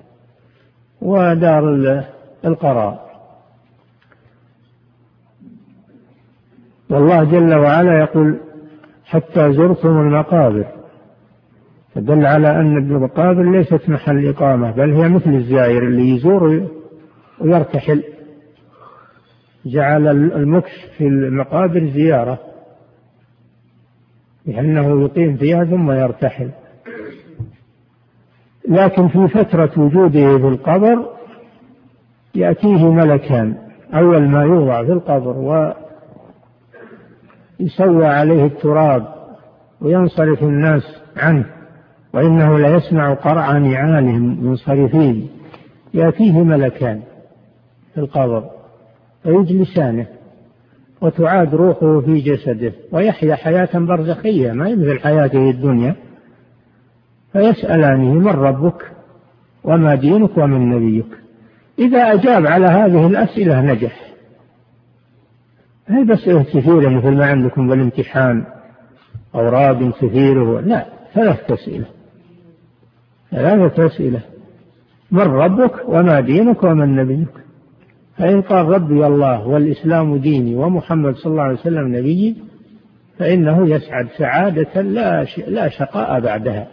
ودار القرار. والله جل وعلا يقول حتى زرتم المقابر، فدل على أن المقابر ليست محل إقامة، بل هي مثل الزائر اللي يزور ويرتحل، جعل المكث في المقابر زيارة لأنه يقيم فيها ثم يرتحل. لكن في فترة وجوده في القبر يأتيه ملكان، أول ما يوضع في القبر ويسوى عليه التراب وينصرف الناس عنه، وإنه لا يسمع قرع نعالهم منصرفين، يأتيه ملكان في القبر فيجلسانه وتعاد روحه في جسده ويحيا حياة برزخية ما مثل حياته الدنيا، فيسألانه من ربك وما دينك ومن نبيك. إذا أجاب على هذه الأسئلة نجح. هي بس كثيرة مثل ما عندكم بالامتحان أوراق كثيرة، لا، ثلاثة أسئلة: من ربك وما دينك ومن نبيك. فإن قال ربي الله والإسلام ديني ومحمد صلى الله عليه وسلم نبيي فإنه يسعد سعادة لا شقاء بعدها،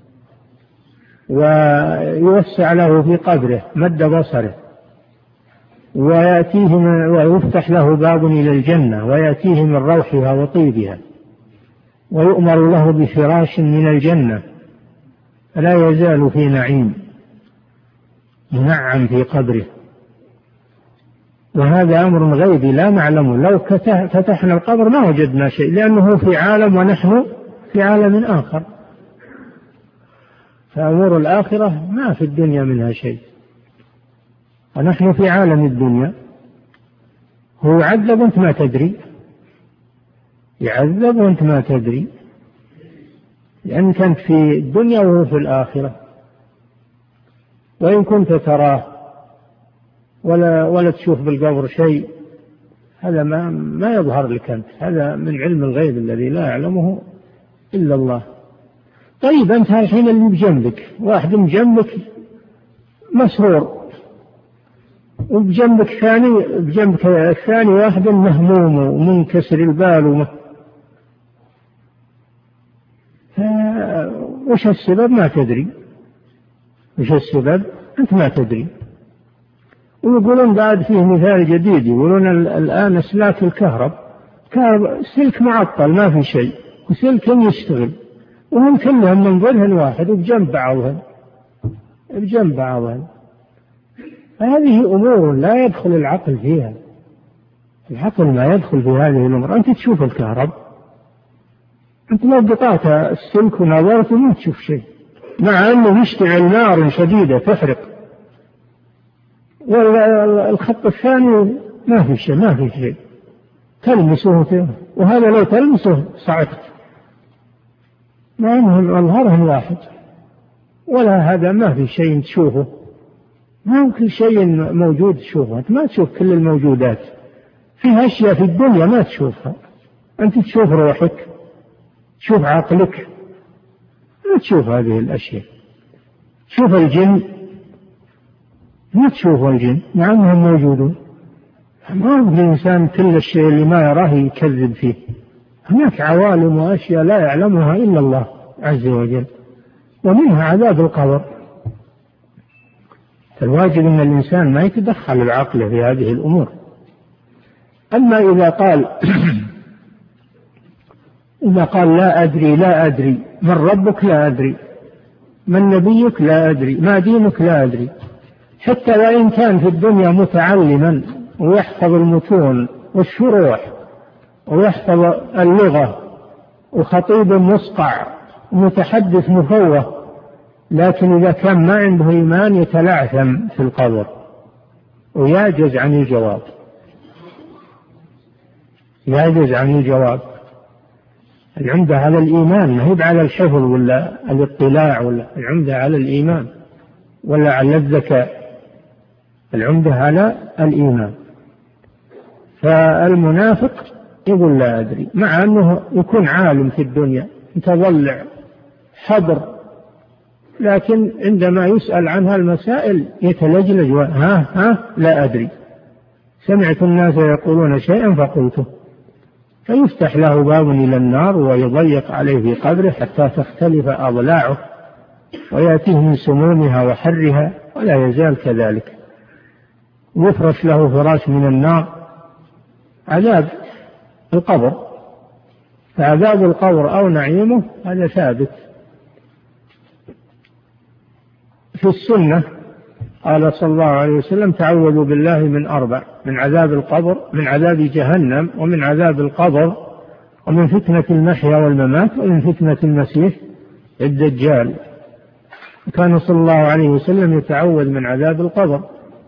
ويوسع له في قبره مد بصره، ويفتح له باب إلى الجنة ويأتيه من روحها وطيبها، ويؤمر له بفراش من الجنة فلا يزال في نعيم منعم في قبره. وهذا أمر غيبي لا نعلمه، لو فتحنا القبر ما وجدنا شيء، لأنه في عالم ونحن في عالم آخر. فأمور الآخرة ما في الدنيا منها شيء، ونحن في عالم الدنيا. هو يعذب وأنت ما تدري، يعذب وأنت ما تدري، لأنك أنت في الدنيا وهو في الآخرة. وإن كنت تراه ولا تشوف بالقبر شيء، هذا ما يظهر لك أنت، هذا من علم الغيب الذي لا يعلمه إلا الله. طيب أنت الحين اللي بجنبك، واحد بجنبك مسرور، وبجنبك الثاني واحد مهموم ومنكسر البال وش السبب ما تدري، وش السبب أنت ما تدري. ويقولون بعد فيه مثال جديد، يقولون الآن أسلاك الكهرب سلك معطل ما في شيء وسلك يشتغل، وهم كلهم من ظلهن واحد وبجنب بعضهن. فهذه أمور لا يدخل العقل فيها، العقل ما يدخل في هذه الأمور. أنت تشوف الكهرب، أنت لو قطعت السلك ونظرت ما تشوف شيء، مع أنه يشتعل نار شديدة تحرق، والخط الثاني ما في شيء تلمسه فيه، وهذا لو تلمسه صعقت، مع أنهم أظهرهم واحد. ولا هذا ما في شيء تشوفه، ما كل شيء موجود تشوفه، أنت ما تشوف كل الموجودات، فيها أشياء في الدنيا ما تشوفها، أنت تشوف روحك، تشوف عقلك، ما تشوف هذه الأشياء. شوف الجن، ما تشوف الجن مع أنهم موجودون. ما هو الإنسان كل الشيء اللي ما يراه يكذب فيه، هناك عوالم وأشياء لا يعلمها إلا الله عز وجل، ومنها عذاب القبر. فالواجب أن الإنسان ما يتدخل العقل في هذه الأمور. أما إذا قال لا أدري من ربك لا أدري، من نبيك لا أدري، ما دينك لا أدري، حتى وإن كان في الدنيا متعلما ويحفظ المتون والشروح ويحفظ اللغة وخطيب مصقع ومتحدث مفوه، لكن إذا كان ما عنده إيمان يتلعثم في القبر ويعجز عن الجواب. العمدة على الإيمان، ما هي على الحفظ ولا الاطلاع، ولا العمدة على الإيمان ولا على الذكاء، العمدة على الإيمان. فالمنافق يقول لا أدري، مع أنه يكون عالم في الدنيا متضلع حضر، لكن عندما يسأل عنها المسائل يتلجلج لا أدري، سمعت الناس يقولون شيئا فقلته، فيفتح له باب إلى النار ويضيق عليه في قبره حتى تختلف أضلاعه ويأتيه من سمومها وحرها ولا يزال كذلك. يفرش له فراش من النار، عذاب القبر. فعذاب القبر أو نعيمه هذا ثابت. في السنة قال صلى الله عليه وسلم: تعوذوا بالله من 4: من عذاب القبر، من عذاب جهنم، ومن عذاب القبر، ومن فتنة المحيا والممات، ومن فتنة المسيح الدجال. كان صلى الله عليه وسلم يتعوذ من عذاب القبر.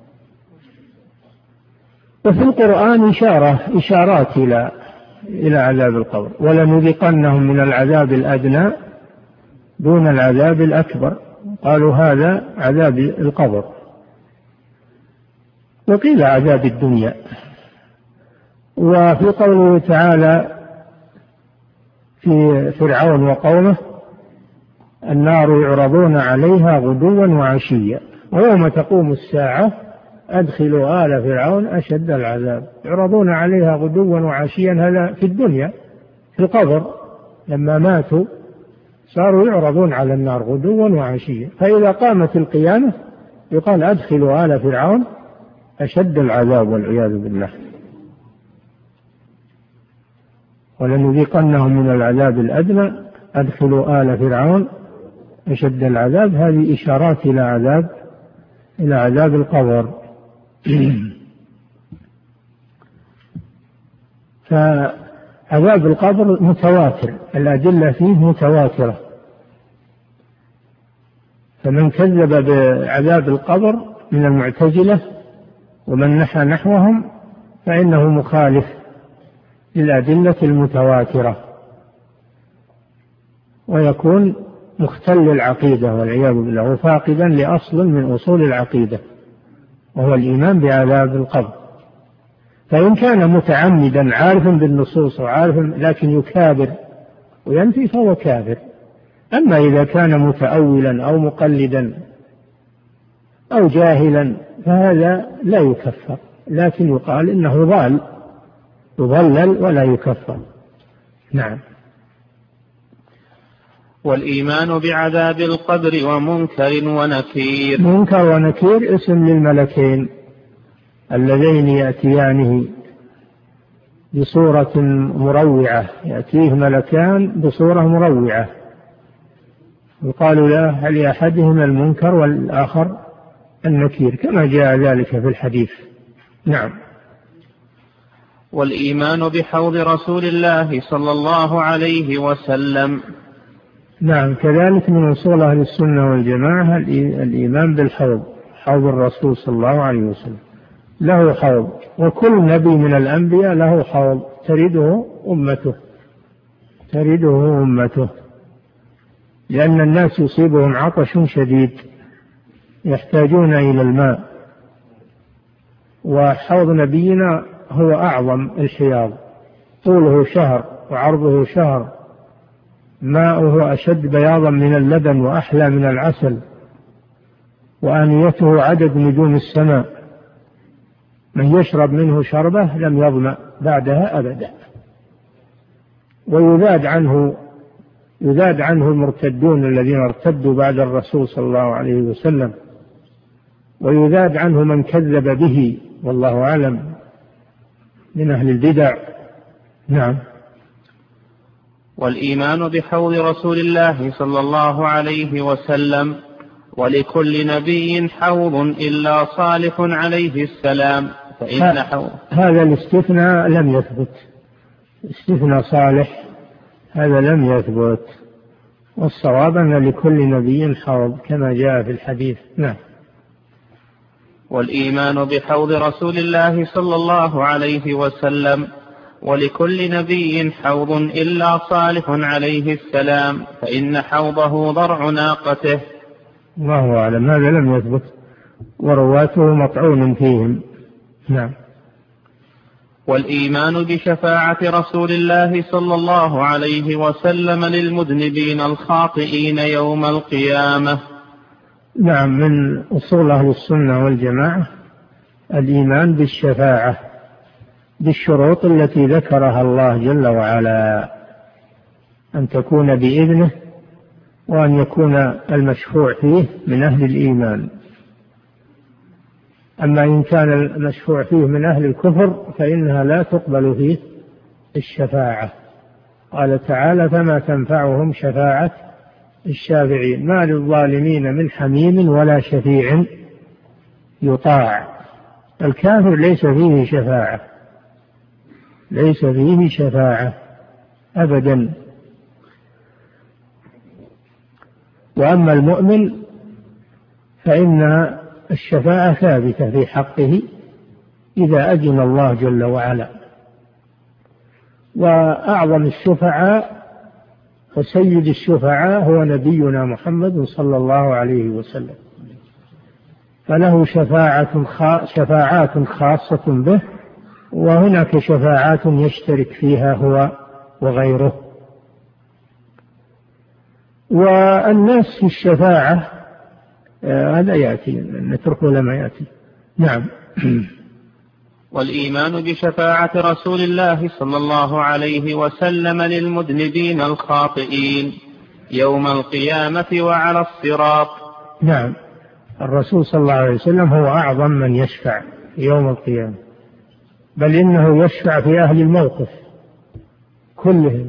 وفي القرآن إشارات إلى عذاب القبر: ولنذيقنهم من العذاب الأدنى دون العذاب الأكبر. قالوا هذا عذاب القبر، وقيل عذاب الدنيا. وفي قوله تعالى في فرعون وقومه: النار يعرضون عليها غدوا وعشيا ويوم تقوم الساعة أدخلوا آل فرعون أشد العذاب. يعرضون عليها غدوا وعشيا، هذا في الدنيا. في القبر لما ماتوا صاروا يعرضون على النار غدوا وعشيا، فإذا قامت القيامة يقال: أدخلوا آل فرعون أشد العذاب والعياذ بالله. ولنذيقنهم من العذاب الأدنى أدخلوا آل فرعون أشد العذاب. هذه إشارات إلى عذاب القبر. فعذاب القبر متواتر، الأدلة فيه متواترة. فمن كذب بعذاب القبر من المعتزلة ومن نحى نحوهم فإنه مخالف للأدلة المتواترة، ويكون مختل العقيدة والعياذ بالله، وفاقدا لأصل من أصول العقيدة، وهو الإيمان بعذاب القبر. فإن كان متعمدا عارفا بالنصوص وعارفا لكن يكابر وينفي فهو كافر. أما إذا كان متأولا أو مقلدا أو جاهلا فهذا لا يكفر، لكن يقال إنه ضال، يضلل ولا يكفر. نعم. والإيمان بعذاب القبر ومنكر ونكير. منكر ونكير اسم للملكين اللذين يأتيانه بصورة مروعة، يأتيه ملكان بصورة مروعة، وقالوا له هل لأحدهما المنكر والآخر النكير، كما جاء ذلك في الحديث. نعم. والإيمان بحوض رسول الله صلى الله عليه وسلم. نعم، كذلك من أصول أهل السنة والجماعة الإيمان بالحوض، حوض الرسول صلى الله عليه وسلم له حوض، وكل نبي من الأنبياء له حوض ترده أمته، لأن الناس يصيبهم عطش شديد يحتاجون إلى الماء، وحوض نبينا هو أعظم الحياض، طوله شهر وعرضه شهر، ماؤه أشد بياضا من اللبن وأحلى من العسل، وآنيته عدد نجوم السماء، من يشرب منه شربة لم يظمأ بعدها أبدا. ويذاد عنه المرتدون الذين ارتدوا بعد الرسول صلى الله عليه وسلم، ويذاد عنه من كذب به والله أعلم من أهل البدع. نعم. والإيمان بحوض رسول الله صلى الله عليه وسلم: ولكل نبي حوض إلا صالح عليه السلام فإن حوض. هذا الاستثناء لم يثبت، استثناء صالح هذا لم يثبت، والصواب أن لكل نبي حوض كما جاء في الحديث. نعم. والإيمان بحوض رسول الله صلى الله عليه وسلم: ولكل نبي حوض إلا صالح عليه السلام فإن حوضه ضرع ناقته. الله أعلم، هذا لم يثبت ورواته مطعون فيهم. نعم. والإيمان بشفاعة رسول الله صلى الله عليه وسلم للمذنبين الخاطئين يوم القيامة. نعم، من أصول أهل السنة والجماعة الإيمان بالشفاعة بالشروط التي ذكرها الله جل وعلا، أن تكون بإذنه، وأن يكون المشفوع فيه من أهل الإيمان. أما إن كان المشفوع فيه من أهل الكفر فإنها لا تقبل فيه الشفاعة. قال تعالى: فما تنفعهم شفاعة الشافعين ما للظالمين من حميم ولا شفيع يطاع. الكافر ليس فيه شفاعة، ليس فيه شفاعة أبدا. وأما المؤمن فإن الشفاعة ثابتة في حقه إذا أذن الله جل وعلا. وأعظم الشفعاء وسيد الشفعاء هو نبينا محمد صلى الله عليه وسلم، فله شفاعات خاصة به، وهناك شفاعات يشترك فيها هو وغيره. والناس في الشفاعة هذا يأتي، نتركه لما يأتي. نعم. والإيمان بشفاعة رسول الله صلى الله عليه وسلم للمذنبين الخاطئين يوم القيامة وعلى الصراط. نعم، الرسول صلى الله عليه وسلم هو أعظم من يشفع يوم القيامة، بل إنه يشفع في أهل الموقف كلهم،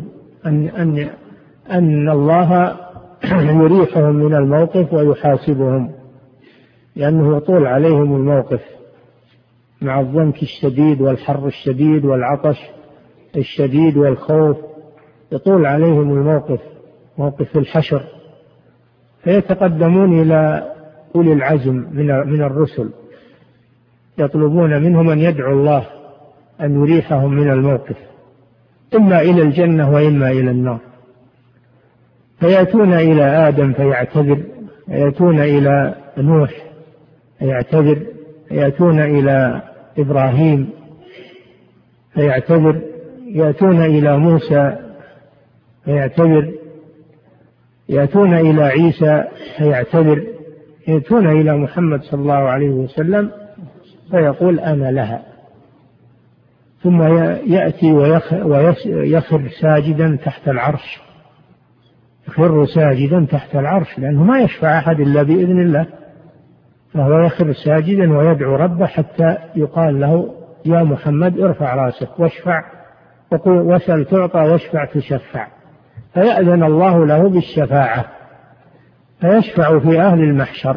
أن الله يريحهم من الموقف ويحاسبهم، لأنه يطول عليهم الموقف مع الضنك الشديد والحر الشديد والعطش الشديد والخوف، يطول عليهم الموقف، موقف الحشر، فيتقدمون إلى أولي العزم من الرسل، يطلبون منهم أن يدعوا الله أن يريحهم من الموقف، إما إلى الجنة وإما إلى النار. فيأتون إلى آدم فيعتذر، يأتون إلى نوح فيعتذر، يأتون إلى إبراهيم فيعتذر، يأتون إلى موسى فيعتذر، يأتون إلى عيسى فيعتذر، يأتون إلى محمد صلى الله عليه وسلم فيقول أنا لها. ثم يأتي ويخر ساجدا تحت العرش، يخر ساجدا تحت العرش، لأنه ما يشفع أحد إلا بإذن الله، فهو يخر ساجدا ويدعو ربه حتى يقال له يا محمد ارفع راسك واشفع، واسأل تعطى واشفع تشفع، فيأذن الله له بالشفاعة، فيشفع في أهل المحشر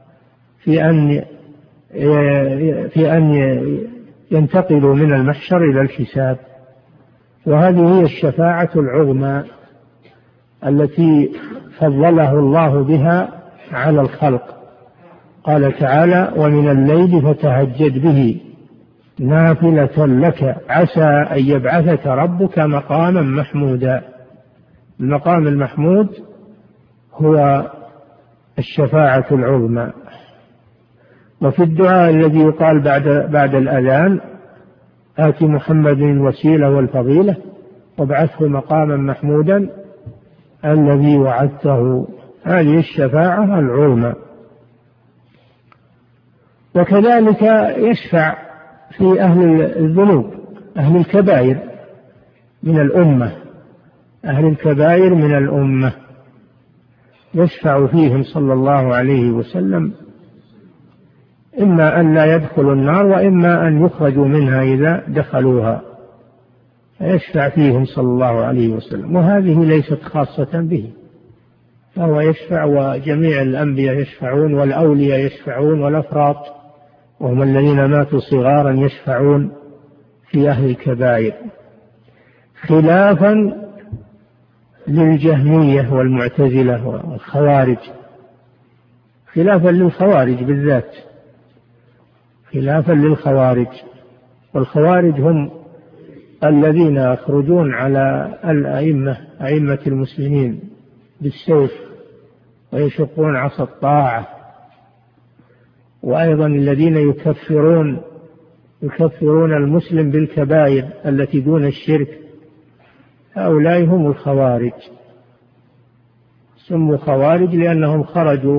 في أن ينتقلوا من المحشر إلى الحساب. وهذه هي الشفاعة العظمى التي فضله الله بها على الخلق. قال تعالى: ومن الليل فتهجد به نافلة لك عسى أن يبعثك ربك مقاما محمودا. المقام المحمود هو الشفاعة العظمى. وفي الدعاء الذي يقال بعد الأذان: آت محمد الوسيلة والفضيلة وابعثه مقاما محمودا الذي وعدته، هذه الشفاعة العظمى. وكذلك يشفع في أهل الذنوب، أهل الكبائر من الأمة، أهل الكبائر من الأمة يشفع فيهم صلى الله عليه وسلم، إما أن لا يدخلوا النار وإما أن يخرجوا منها إذا دخلوها، يشفع فيهم صلى الله عليه وسلم. وهذه ليست خاصة به، فهو يشفع، وجميع الأنبياء يشفعون، والأولياء يشفعون، والأفراط وهم الذين ماتوا صغارا يشفعون في أهل الكبائر، خلافا للجهمية والمعتزلة والخوارج، خلافا للخوارج بالذات، خلافا للخوارج. والخوارج هم الذين يخرجون على أئمة المسلمين بالسيف ويشقون عصا الطاعة، وأيضا الذين يكفرون المسلم بالكبائر التي دون الشرك، هؤلاء هم الخوارج. سموا خوارج لأنهم خرجوا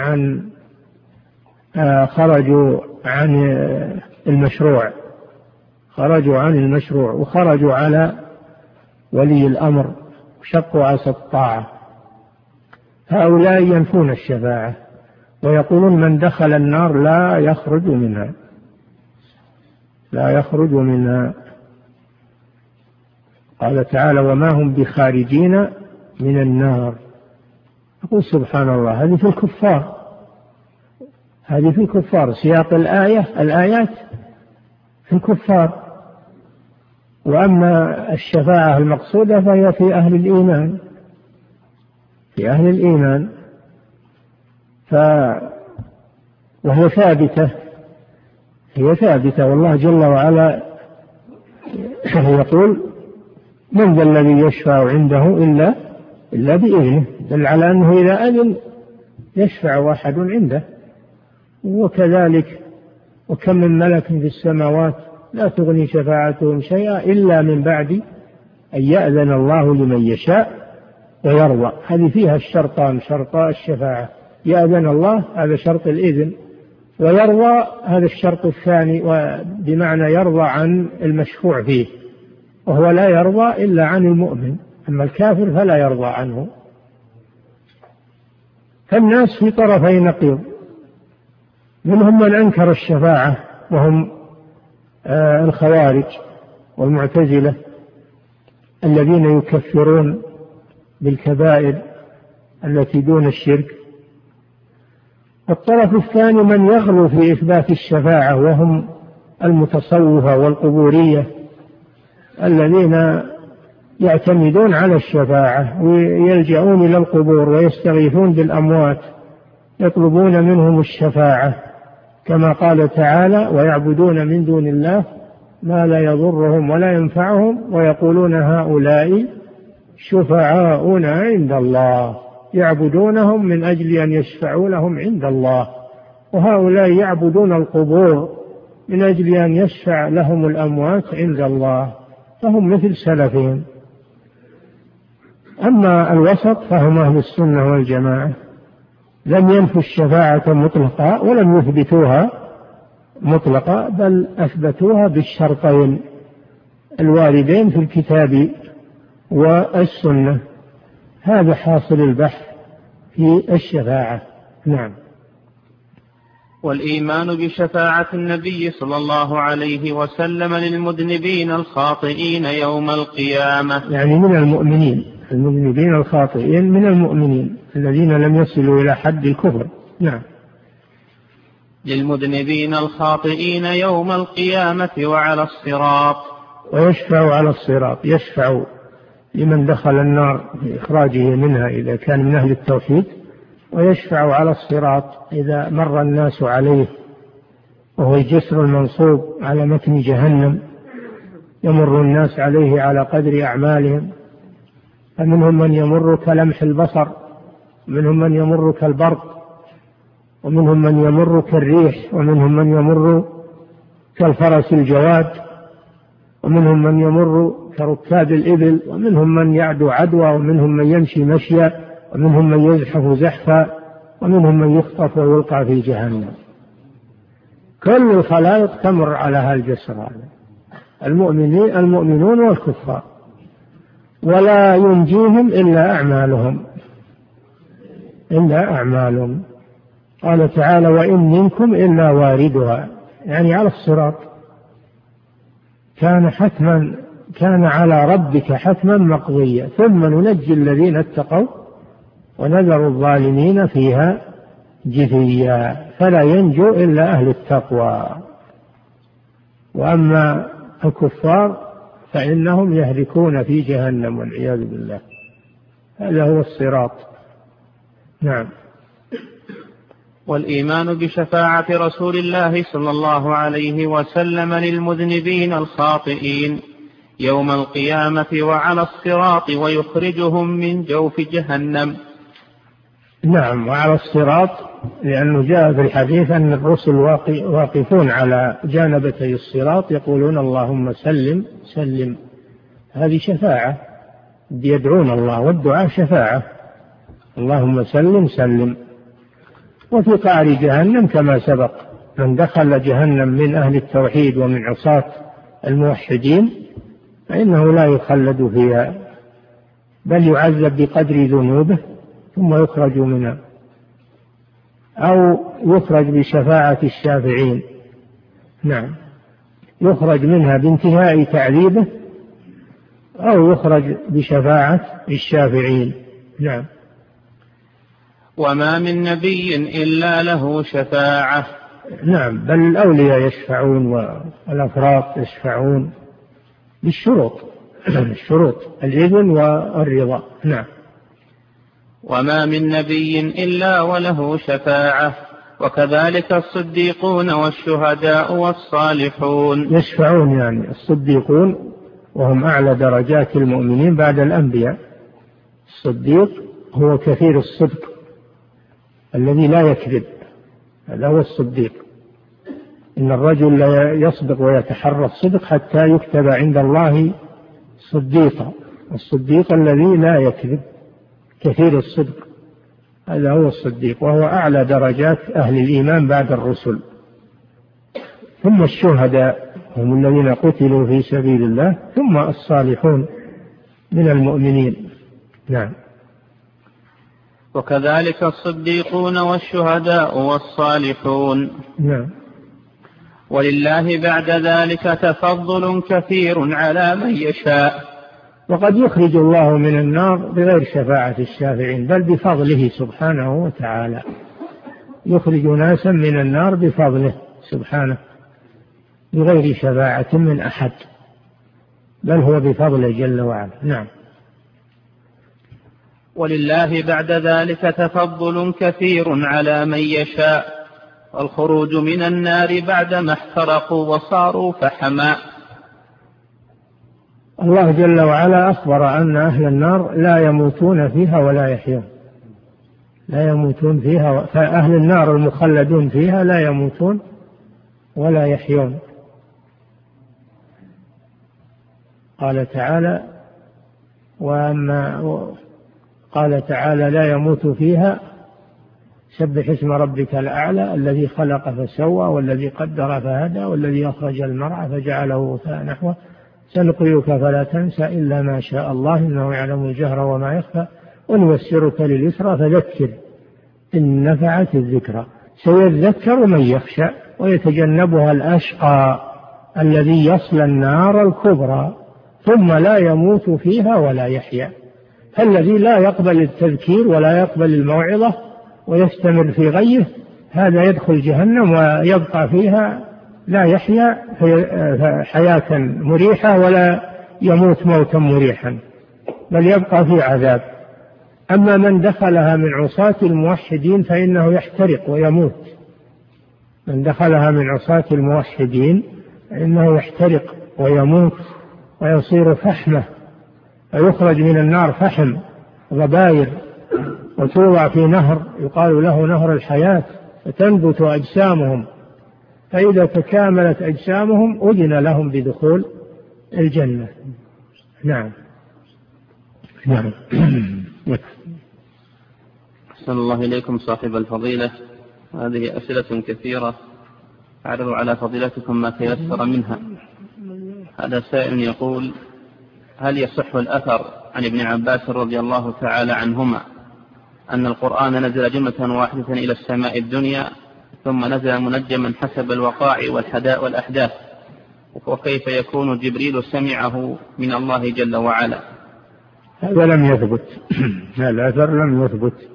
عن المشروع، خرجوا عن المشروع وخرجوا على ولي الأمر وشقوا عصا الطاعة. هؤلاء ينفون الشفاعة ويقولون من دخل النار لا يخرج منها، لا يخرج منها. قال تعالى وما هم بخارجين من النار. أقول سبحان الله، هذه في الكفار، هذه في الكفار، سياق الآيات في الكفار. وأما الشفاعة المقصودة فهي في أهل الإيمان، في أهل الإيمان، وهي ثابتة، هي ثابتة. والله جل وعلا يقول من ذا الذي يشفع عنده إلا بإذنه، دل على أنه إذا أذن يشفع واحد عنده. وكذلك وكم من ملك في السماوات لا تغني شفاعتهم شيئا إلا من بعد أن يأذن الله لمن يشاء ويرضى. هذه فيها الشرطان، شرطا الشفاعة، يأذن الله هذا شرط الإذن، ويرضى هذا الشرط الثاني، بمعنى يرضى عن المشفوع فيه، وهو لا يرضى إلا عن المؤمن، أما الكافر فلا يرضى عنه. فالناس في طرفي نقيض، منهم من أنكر الشفاعة وهم الخوارج والمعتزلة الذين يكفرون بالكبائر التي دون الشرك. الطرف الثاني من يغلو في إثبات الشفاعة وهم المتصوفة والقبورية الذين يعتمدون على الشفاعة ويلجؤون إلى القبور ويستغيثون بالأموات يطلبون منهم الشفاعة، كما قال تعالى ويعبدون من دون الله ما لا يضرهم ولا ينفعهم ويقولون هؤلاء شفعاؤنا عند الله، يعبدونهم من أجل أن يشفعوا لهم عند الله، وهؤلاء يعبدون القبور من أجل أن يشفع لهم الأموات عند الله، فهم مثل سلفهم. أما الوسط فهم أهل السنة والجماعة، لم ينفوا الشفاعة مطلقا ولم يثبتوها مطلقا، بل أثبتوها بالشرطين الواردين في الكتاب والسنة. هذا حاصل البحث في الشفاعة. نعم. والإيمان بشفاعة النبي صلى الله عليه وسلم للمذنبين الخاطئين يوم القيامة، يعني من المؤمنين، المذنبين الخاطئين من المؤمنين الذين لم يصلوا إلى حد الكفر. نعم. للمذنبين الخاطئين يوم القيامة وعلى الصراط. ويشفع على الصراط، يشفع لمن دخل النار بإخراجه منها إذا كان من أهل التوحيد، ويشفع على الصراط إذا مر الناس عليه، وهو الجسر المنصوب على متن جهنم، يمر الناس عليه على قدر أعمالهم، فمنهم من يمر كلمح البصر، ومنهم من يمر كالبرق، ومنهم من يمر كالريح، ومنهم من يمر كالفرس الجواد، ومنهم من يمر كركاب الإبل، ومنهم من يعدو عدوى، ومنهم من يمشي مشيا، ومنهم من يزحف زحفا، ومنهم من يخطف ويلقى في جهنم. كل الخلائق تمر على هالجسر هذا، المؤمنون والكفار، ولا ينجيهم إلا أعمالهم. قال تعالى وإن منكم إلا واردها، يعني على الصراط، كان على ربك حتما مقضيا، ثم ننجي الذين اتقوا ونذر الظالمين فيها جثيا، فلا ينجو إلا أهل التقوى. وأما الكفار فإنهم يهلكون في جهنم والعياذ بالله. هذا هو الصراط. نعم. والإيمان بشفاعة رسول الله صلى الله عليه وسلم للمذنبين الخاطئين يوم القيامة وعلى الصراط ويخرجهم من جوف جهنم. نعم، وعلى الصراط، لأنه جاء في الحديث أن الرسل واقفون على جانبتي الصراط يقولون اللهم سلم سلم، هذه شفاعة، يدعون الله، والدعاء شفاعة، اللهم سلم سلم. وفي قعر جهنم كما سبق، من دخل جهنم من أهل التوحيد ومن عصاة الموحدين فإنه لا يخلد فيها، بل يعذب بقدر ذنوبه ثم يخرج منها. أو يخرج بشفاعة الشافعين. نعم، يخرج منها بانتهاء تعذيبه أو يخرج بشفاعة الشافعين. نعم. وما من نبي إلا له شفاعة. نعم، بل الأولياء يشفعون والأفراد يشفعون بالشروط الإذن والرضا. نعم. وما من نبي إلا وله شفاعة، وكذلك الصديقون والشهداء والصالحون. يشفعون يعني الصديقون وهم أعلى درجات المؤمنين بعد الأنبياء. الصديق هو كثير الصدق الذي لا يكذب، هذا هو الصديق. إن الرجل لا يصدق ويتحرى الصدق حتى يكتب عند الله صديقا. الصديق الذي لا يكذب كثير الصدق، هذا هو الصديق، وهو أعلى درجات أهل الإيمان بعد الرسل. ثم الشهداء هم الذين قتلوا في سبيل الله، ثم الصالحون من المؤمنين. نعم. وكذلك الصديقون والشهداء والصالحون. نعم. ولله بعد ذلك تفضل كثير على من يشاء. وقد يخرج الله من النار بغير شفاعة الشافعين، بل بفضله سبحانه وتعالى، يخرج ناسا من النار بفضله سبحانه بغير شفاعة من أحد، بل هو بفضله جل وعلا. نعم. ولله بعد ذلك تفضل كثير على من يشاء، والخروج من النار بعدما احترقوا وصاروا فحما. الله جل وعلا أخبر أن أهل النار لا يموتون فيها ولا يحيون، لا يموتون فيها، فأهل النار المخلدون فيها لا يموتون ولا يحيون. قال تعالى: قال تعالى: لا يموت فيها، سبح اسم ربك الأعلى الذي خلق فسوى والذي قدر فهدى والذي أخرج المرعى فجعله غثاء نحوه سنقرئك فلا تنسى إلا ما شاء الله إنه يعلم الجهر وما يخفى ونيسرك لليسرى فذكر إن نفعت الذكرى سيذكر من يخشى ويتجنبها الأشقى الذي يصلى النار الكبرى ثم لا يموت فيها ولا يحيا. فالذي لا يقبل التذكير ولا يقبل الموعظة ويستمر في غيه هذا يدخل جهنم ويبقى فيها لا يحيا حياة مريحة ولا يموت موتا مريحا، بل يبقى في عذاب. أما من دخلها من عصاة الموحدين فإنه يحترق ويموت. من دخلها من عصاة الموحدين فإنه يحترق ويموت ويصير فحمة، فيخرج من النار فحم غباير وتوضع في نهر يقال له نهر الحياة فتنبت أجسامهم، فإذا تكاملت أجسامهم أذن لهم بدخول الجنة. نعم. نعم. أحسن الله إليكم صاحب الفضيلة. هذه أسئلة كثيرة أعرض على فضيلتكم ما تيسر منها. هذا سائل يقول: هل يصح الأثر عن ابن عباس رضي الله تعالى عنهما أن القرآن نزل جملة واحدة إلى السماء الدنيا ثم نزل منجما حسب الوقائع والأحداث، وكيف يكون جبريل سمعه من الله جل وعلا؟ هذا لم يثبت. هذا الأثر لم يثبت،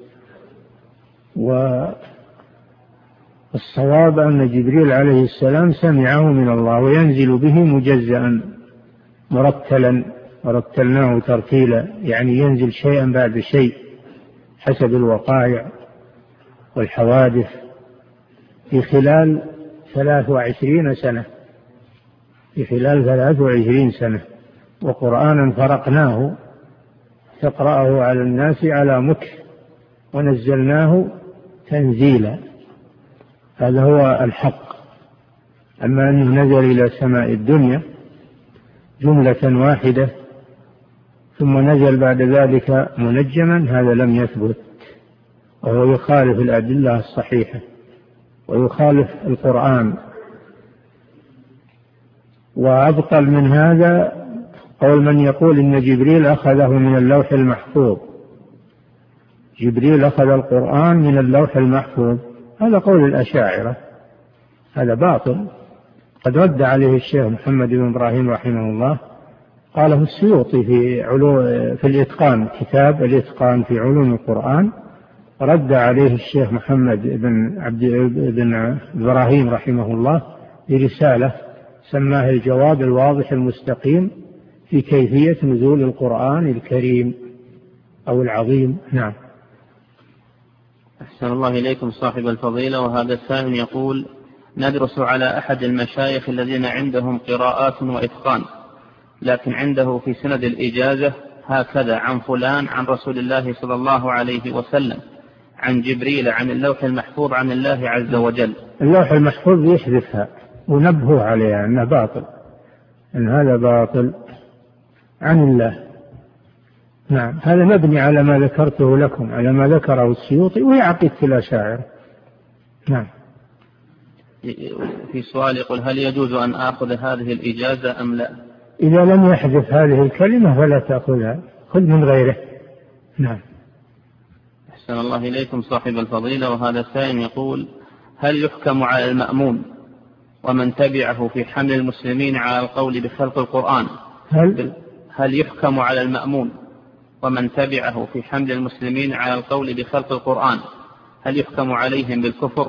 والصواب أن جبريل عليه السلام سمعه من الله وينزل به مجزأ مرتلا ورتلناه ترتيلا، يعني ينزل شيئا بعد شيء حسب الوقائع والحوادث في خلال 23 سنة، في خلال 23 سنة. وقرآنا فرقناه تقرأه على الناس على مكث ونزلناه تنزيلا. هذا هو الحق. أما أنه نزل إلى سماء الدنيا جملة واحدة ثم نزل بعد ذلك منجما هذا لم يثبت، وهو يخالف الأدلة الصحيحة ويخالف القرآن. وأبطل من هذا قول من يقول إن جبريل أخذه من اللوح المحفوظ. جبريل أخذ القرآن من اللوح المحفوظ، هذا قول الأشاعرة، هذا باطل. قد رد عليه الشيخ محمد بن إبراهيم رحمه الله، قاله السيوطي في الإتقان، كتاب الإتقان في علوم القرآن، رد عليه الشيخ محمد بن إبراهيم رحمه الله برسالة سماها الجواب الواضح المستقيم في كيفية نزول القرآن الكريم أو العظيم. نعم. أحسن الله إليكم صاحب الفضيلة. وهذا السائل يقول: ندرس على أحد المشايخ الذين عندهم قراءات وإتقان، لكن عنده في سند الإجازة هكذا: عن فلان عن رسول الله صلى الله عليه وسلم عن جبريل عن اللوح المحفوظ عن الله عز وجل. اللوح المحفوظ يحذفها ونبهه عليها أنه باطل، أن هذا باطل عن الله. نعم، هذا مبني على ما ذكرته لكم، على ما ذكره السيوطي وهي عقيدة الأشاعرة. نعم. في سؤال يقول: هل يجوز أن آخذ هذه الإجازة أم لا؟ إذا لم يحذف هذه الكلمة فلا تأخذها، خذ من غيره. نعم. أحسن الله إليكم صاحب الفضيلة. وهذا السائل يقول: هل يحكم على المأمون ومن تبعه في حمل المسلمين على القول بخلق القرآن؟ هل يحكم على المأمون ومن تبعه في حمل المسلمين على القول بخلق القرآن، هل يحكم عليهم بالكفر؟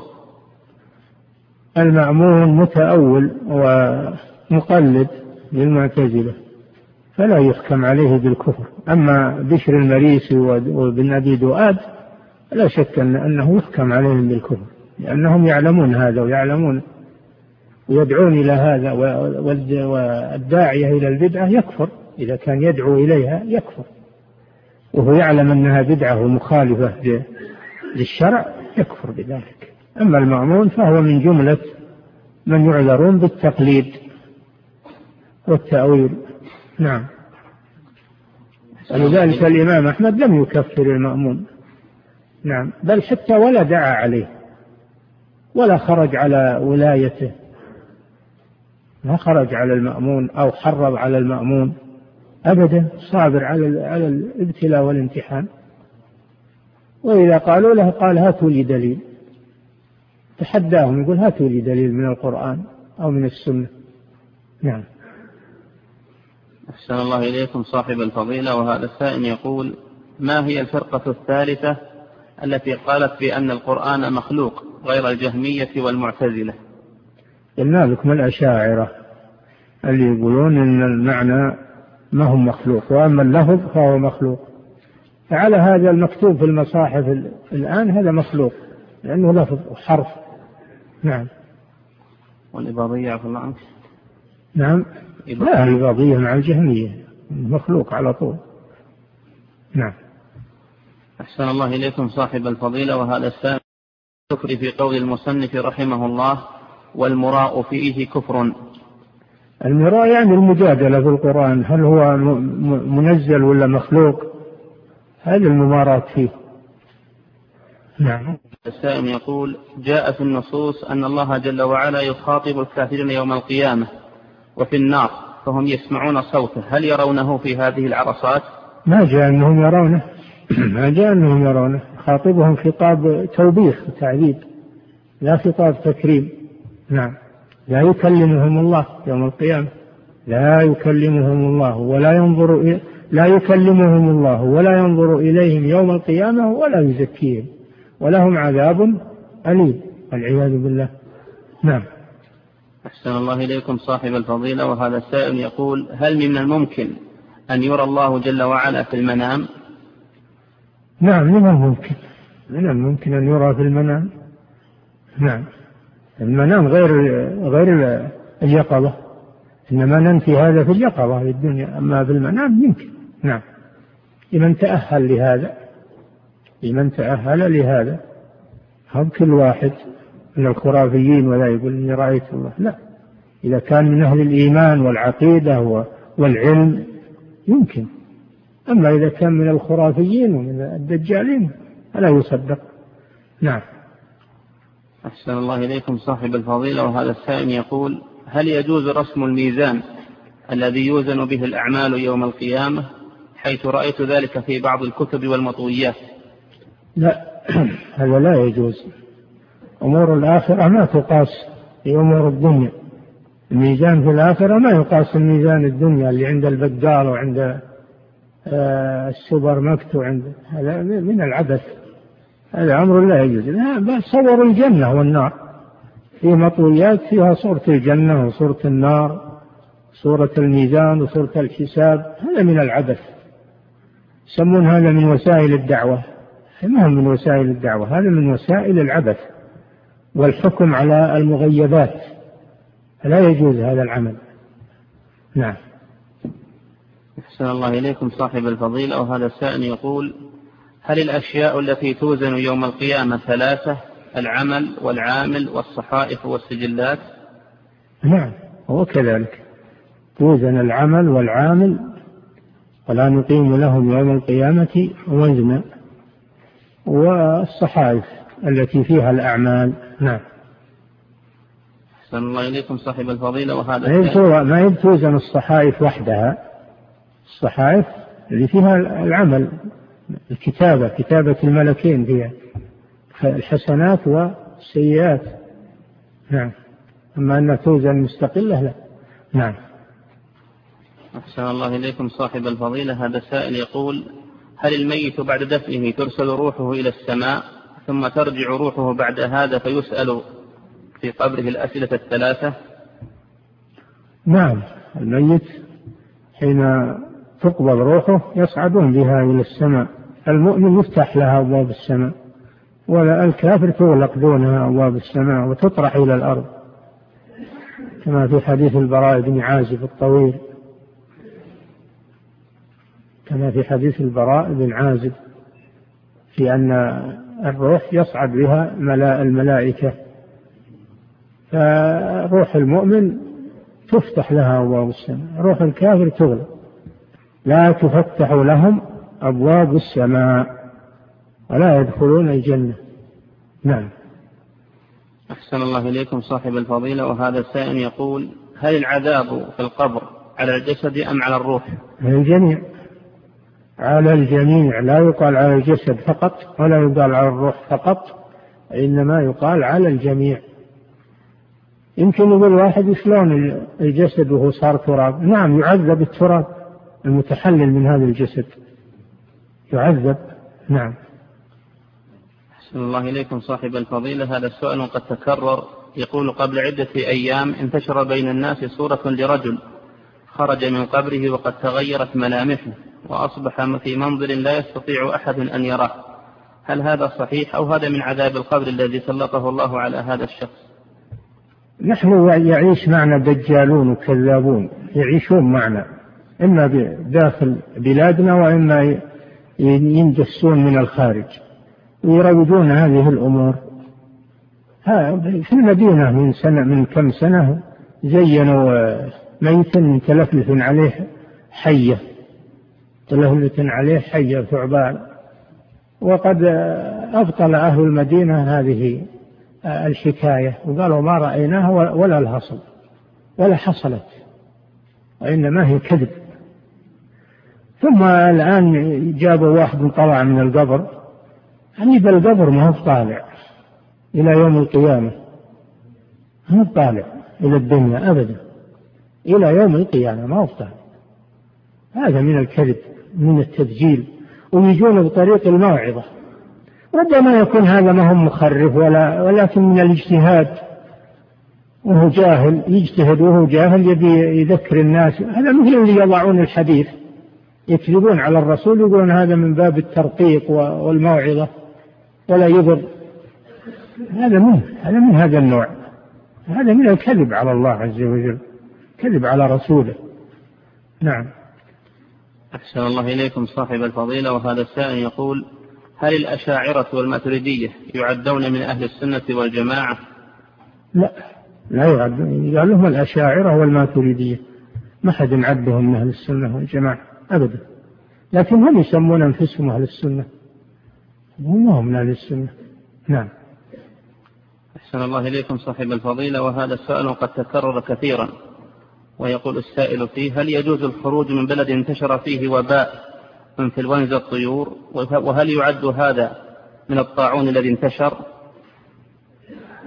المأمون متأول ومقلد للمعتزلة فلا يحكم عليه بالكفر. أما بشر المريسي وابن أبي دؤاد لا شك أنه يحكم عليهم بالكفر، لأنهم يعلمون هذا ويعلمون ويدعون إلى هذا، والداعية إلى البدعة يكفر إذا كان يدعو إليها، يكفر وهو يعلم أنها بدعة ومخالفة للشرع، يكفر بذلك. أما المأمون فهو من جملة من يعذرون بالتقليد والتأويل. نعم. ولذلك الإمام أحمد لم يكفر المأمون. نعم، بل حتى ولا دعا عليه ولا خرج على ولايته، ما خرج على المأمون أو حرض على المأمون أبدا، صابر على الابتلاء والامتحان. وإذا قالوا له قال: هاتوا لي دليل. تحداهم يقول: هاتوا لي دليل من القرآن أو من السنة. نعم. أحسن الله إليكم صاحب الفضيلة. وهذا السائل يقول: ما هي الفرقة الثالثة التي قالت بأن القرآن مخلوق غير الجهمية والمعتزلة؟ قلنا لكم الأشاعرة اللي يقولون إن المعنى ما هو مخلوق، وأما اللفظ فهو مخلوق. فعلى هذا المكتوب في المصاحف الآن هذا مخلوق لأنه لفظ وحرف. نعم. والإباضية عفوا الله عنك؟ نعم، لا، الإباضية مع الجهمية مخلوق على طول. نعم. أحسن الله إليكم صاحب الفضيلة. وهذا السائل كفر في قول المصنف رحمه الله: والمراء فيه كفر. المراء يعني المجادلة في القرآن، هل هو منزل ولا مخلوق، هذا المماراة فيه. نعم. السائل يقول: جاء في النصوص أن الله جل وعلا يخاطب الكافرين يوم القيامة وفي النار فهم يسمعون صوته، هل يرونه في هذه العرصات؟ ما جاء أنهم يرونه، ما جاء أنهم يرونه. خاطبهم خطاب توبيخ وتعذيب، لا خطاب تكريم. نعم. لا يكلمهم الله يوم القيامة، لا يكلمهم الله لا يكلمهم الله ولا ينظر إليهم يوم القيامة ولا يزكيهم ولهم عذاب أليم والعياذ بالله. نعم. أحسن الله إليكم صاحب الفضيلة. وهذا السائل يقول: هل من الممكن أن يرى الله جل وعلا في المنام؟ نعم، من الممكن أن يرى في المنام. نعم. المنام غير اليقظة، إنما ننفي هذا في اليقظة في الدنيا، أما في المنام يمكن. نعم. لمن تأهل لهذا، هم كل واحد من الخرافيين ولا يقول إني رأيت الله، لا، إذا كان من أهل الإيمان والعقيدة والعلم يمكن، أما إذا كان من الخرافيين ومن الدجالين فلا يصدق. نعم. أحسن الله إليكم صاحب الفضيلة. وهذا السائل يقول: هل يجوز رسم الميزان الذي يوزن به الأعمال يوم القيامة، حيث رأيت ذلك في بعض الكتب والمطويات؟ لا، هذا لا يجوز، أمور الآخرة ما تقاس في أمور الدنيا. الميزان في الآخرة ما يقاس الميزان الدنيا اللي عند البقال وعند السوبر ماركت وعند هذا من العبث. هذا أمر لا يجوز. بل صور الجنة والنار في مطويات فيها صورة الجنة وصورة النار، صورة الميزان وصورة الحساب، هذا من العبث. يسمون هذا من وسائل الدعوة. ما من وسائل الدعوة، هذا من وسائل العبث والحكم على المغيبات. لا يجوز هذا العمل. نعم. أحسن الله إليكم صاحب الفضيلة. وهذا السائل يقول: هل الأشياء التي توزن يوم القيامة ثلاثة: العمل والعامل والصحائف والسجلات؟ نعم، هو كذلك، توزن العمل والعامل ولا نقيم لهم يوم القيامة وزنا، والصحائف التي فيها الأعمال. نعم. أحسن الله إليكم صاحب الفضيلة. وهذا ما يتوزن الصحائف وحدها، الصحائف اللي فيها العمل، كتابة الملكين فيها الحسنات والسيئات. نعم. أما أنها توزن مستقلة لا. نعم. أحسن الله إليكم صاحب الفضيلة. هذا السائل يقول: هل الميت بعد دفنه ترسل روحه إلى السماء ثم ترجع روحه بعد هذا فيسأل في قبره الأسئلة الثلاثة؟ نعم، الميت حين تقبض روحه يصعدون بها إلى السماء. المؤمن يفتح لها أبواب السماء، ولا الكافر تغلق دونها أبواب السماء وتطرح إلى الأرض، كما في حديث البراء بن عازب الطويل، كما في حديث البراء بن عازب في أن الروح يصعد بها الملائكة، فروح المؤمن تفتح لها أبواب السماء، روح الكافر تغلق، لا تفتح لهم أبواب السماء ولا يدخلون الجنة. نعم. أحسن الله إليكم صاحب الفضيلة. وهذا السائل يقول: هل العذاب في القبر على الجسد أم على الروح؟ الجميع، على الجميع، لا يقال على الجسد فقط ولا يقال على الروح فقط، إنما يقال على الجميع. يمكن يقول واحد: شلون الجسد وهو صار تراب؟ نعم، يعذب التراب المتحلل من هذا الجسد، يعذب. نعم. أحسن الله إليكم صاحب الفضيلة. هذا السؤال قد تكرر. يقول: قبل عدة أيام انتشر بين الناس صورة لرجل خرج من قبره وقد تغيرت ملامحه وأصبح في منظر لا يستطيع أحد أن يراه، هل هذا صحيح أو هذا من عذاب القبر الذي سلطه الله على هذا الشخص؟ نحن يعيش معنا دجالون وكذابون، يعيشون معنا إما داخل بلادنا وإما يندسون من الخارج ويروجون هذه الأمور. في المدينة من كم سنة زينوا ميتا تلفلف عليه حية، تلفلف عليه حية ثعبان، وقد أبطل أهل المدينة هذه الحكاية وقالوا ما رأيناها ولا الحصل ولا حصلت، وإنما هي كذب. ثم الآن جابوا واحد طلع من القبر، يعني بالقبر ما هو طالع إلى يوم القيامة، ما هو طالع إلى الدنيا أبدا، إلى يوم القيامة ما هو طالع. هذا من الكذب، من التدجيل، ويجون بطريق الموعظة. ربما يكون هذا ما هم مخرف ولكن من الاجتهاد، وهو جاهل يجتهد وهو جاهل يبي يذكر الناس. هذا مثل اللي يضعون الحديث يكذبون على الرسول يقولون هذا من باب الترقيق والموعظة ولا يضر. هذا من هذا النوع، هذا من الكذب على الله عز وجل، كذب على رسوله. نعم. أحسن الله إليكم صاحب الفضيلة. وهذا السائل يقول: هل الأشاعرة والماتريدية يعدون من أهل السنة والجماعة؟ لا يعدون، قال لهم الأشاعرة والماتريدية، ما حد يعدهم من أهل السنة والجماعة أبدا، لكن هم يسمون أنفسهم أهل السنة، هم من أهل السنة. نعم. أحسن الله إليكم صاحب الفضيلة. وهذا السؤال قد تكرر كثيرا، ويقول السائل فيه: هل يجوز الخروج من بلد انتشر فيه وباء انفلونزا الطيور، وهل يعد هذا من الطاعون الذي انتشر؟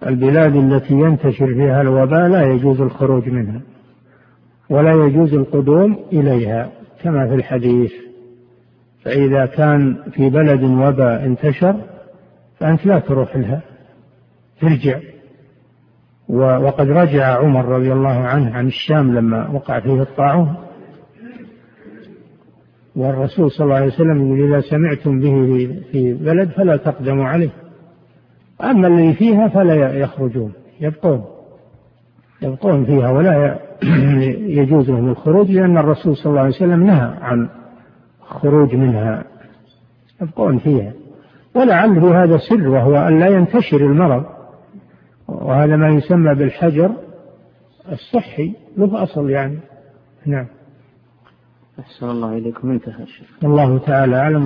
البلاد التي ينتشر فيها الوباء لا يجوز الخروج منها ولا يجوز القدوم إليها كما في الحديث. فإذا كان في بلد وباء انتشر فأنت لا تروح لها، ترجع. وقد رجع عمر رضي الله عنه عن الشام لما وقع فيه الطاعون، والرسول صلى الله عليه وسلم يقول إذا سمعتم به في بلد فلا تقدموا عليه، أما الذي فيها فلا يخرجون، يبقون فيها ولا يجوز لهم الخروج، لأن الرسول صلى الله عليه وسلم نهى عن خروج منها، يبقون فيها. ولعل في هذا سر، وهو أن لا ينتشر المرض، وهذا ما يسمى بالحجر الصحي، له أصل يعني. نعم. أحسن الله إليكم. انتهى الشيخ. الله تعالى أعلم.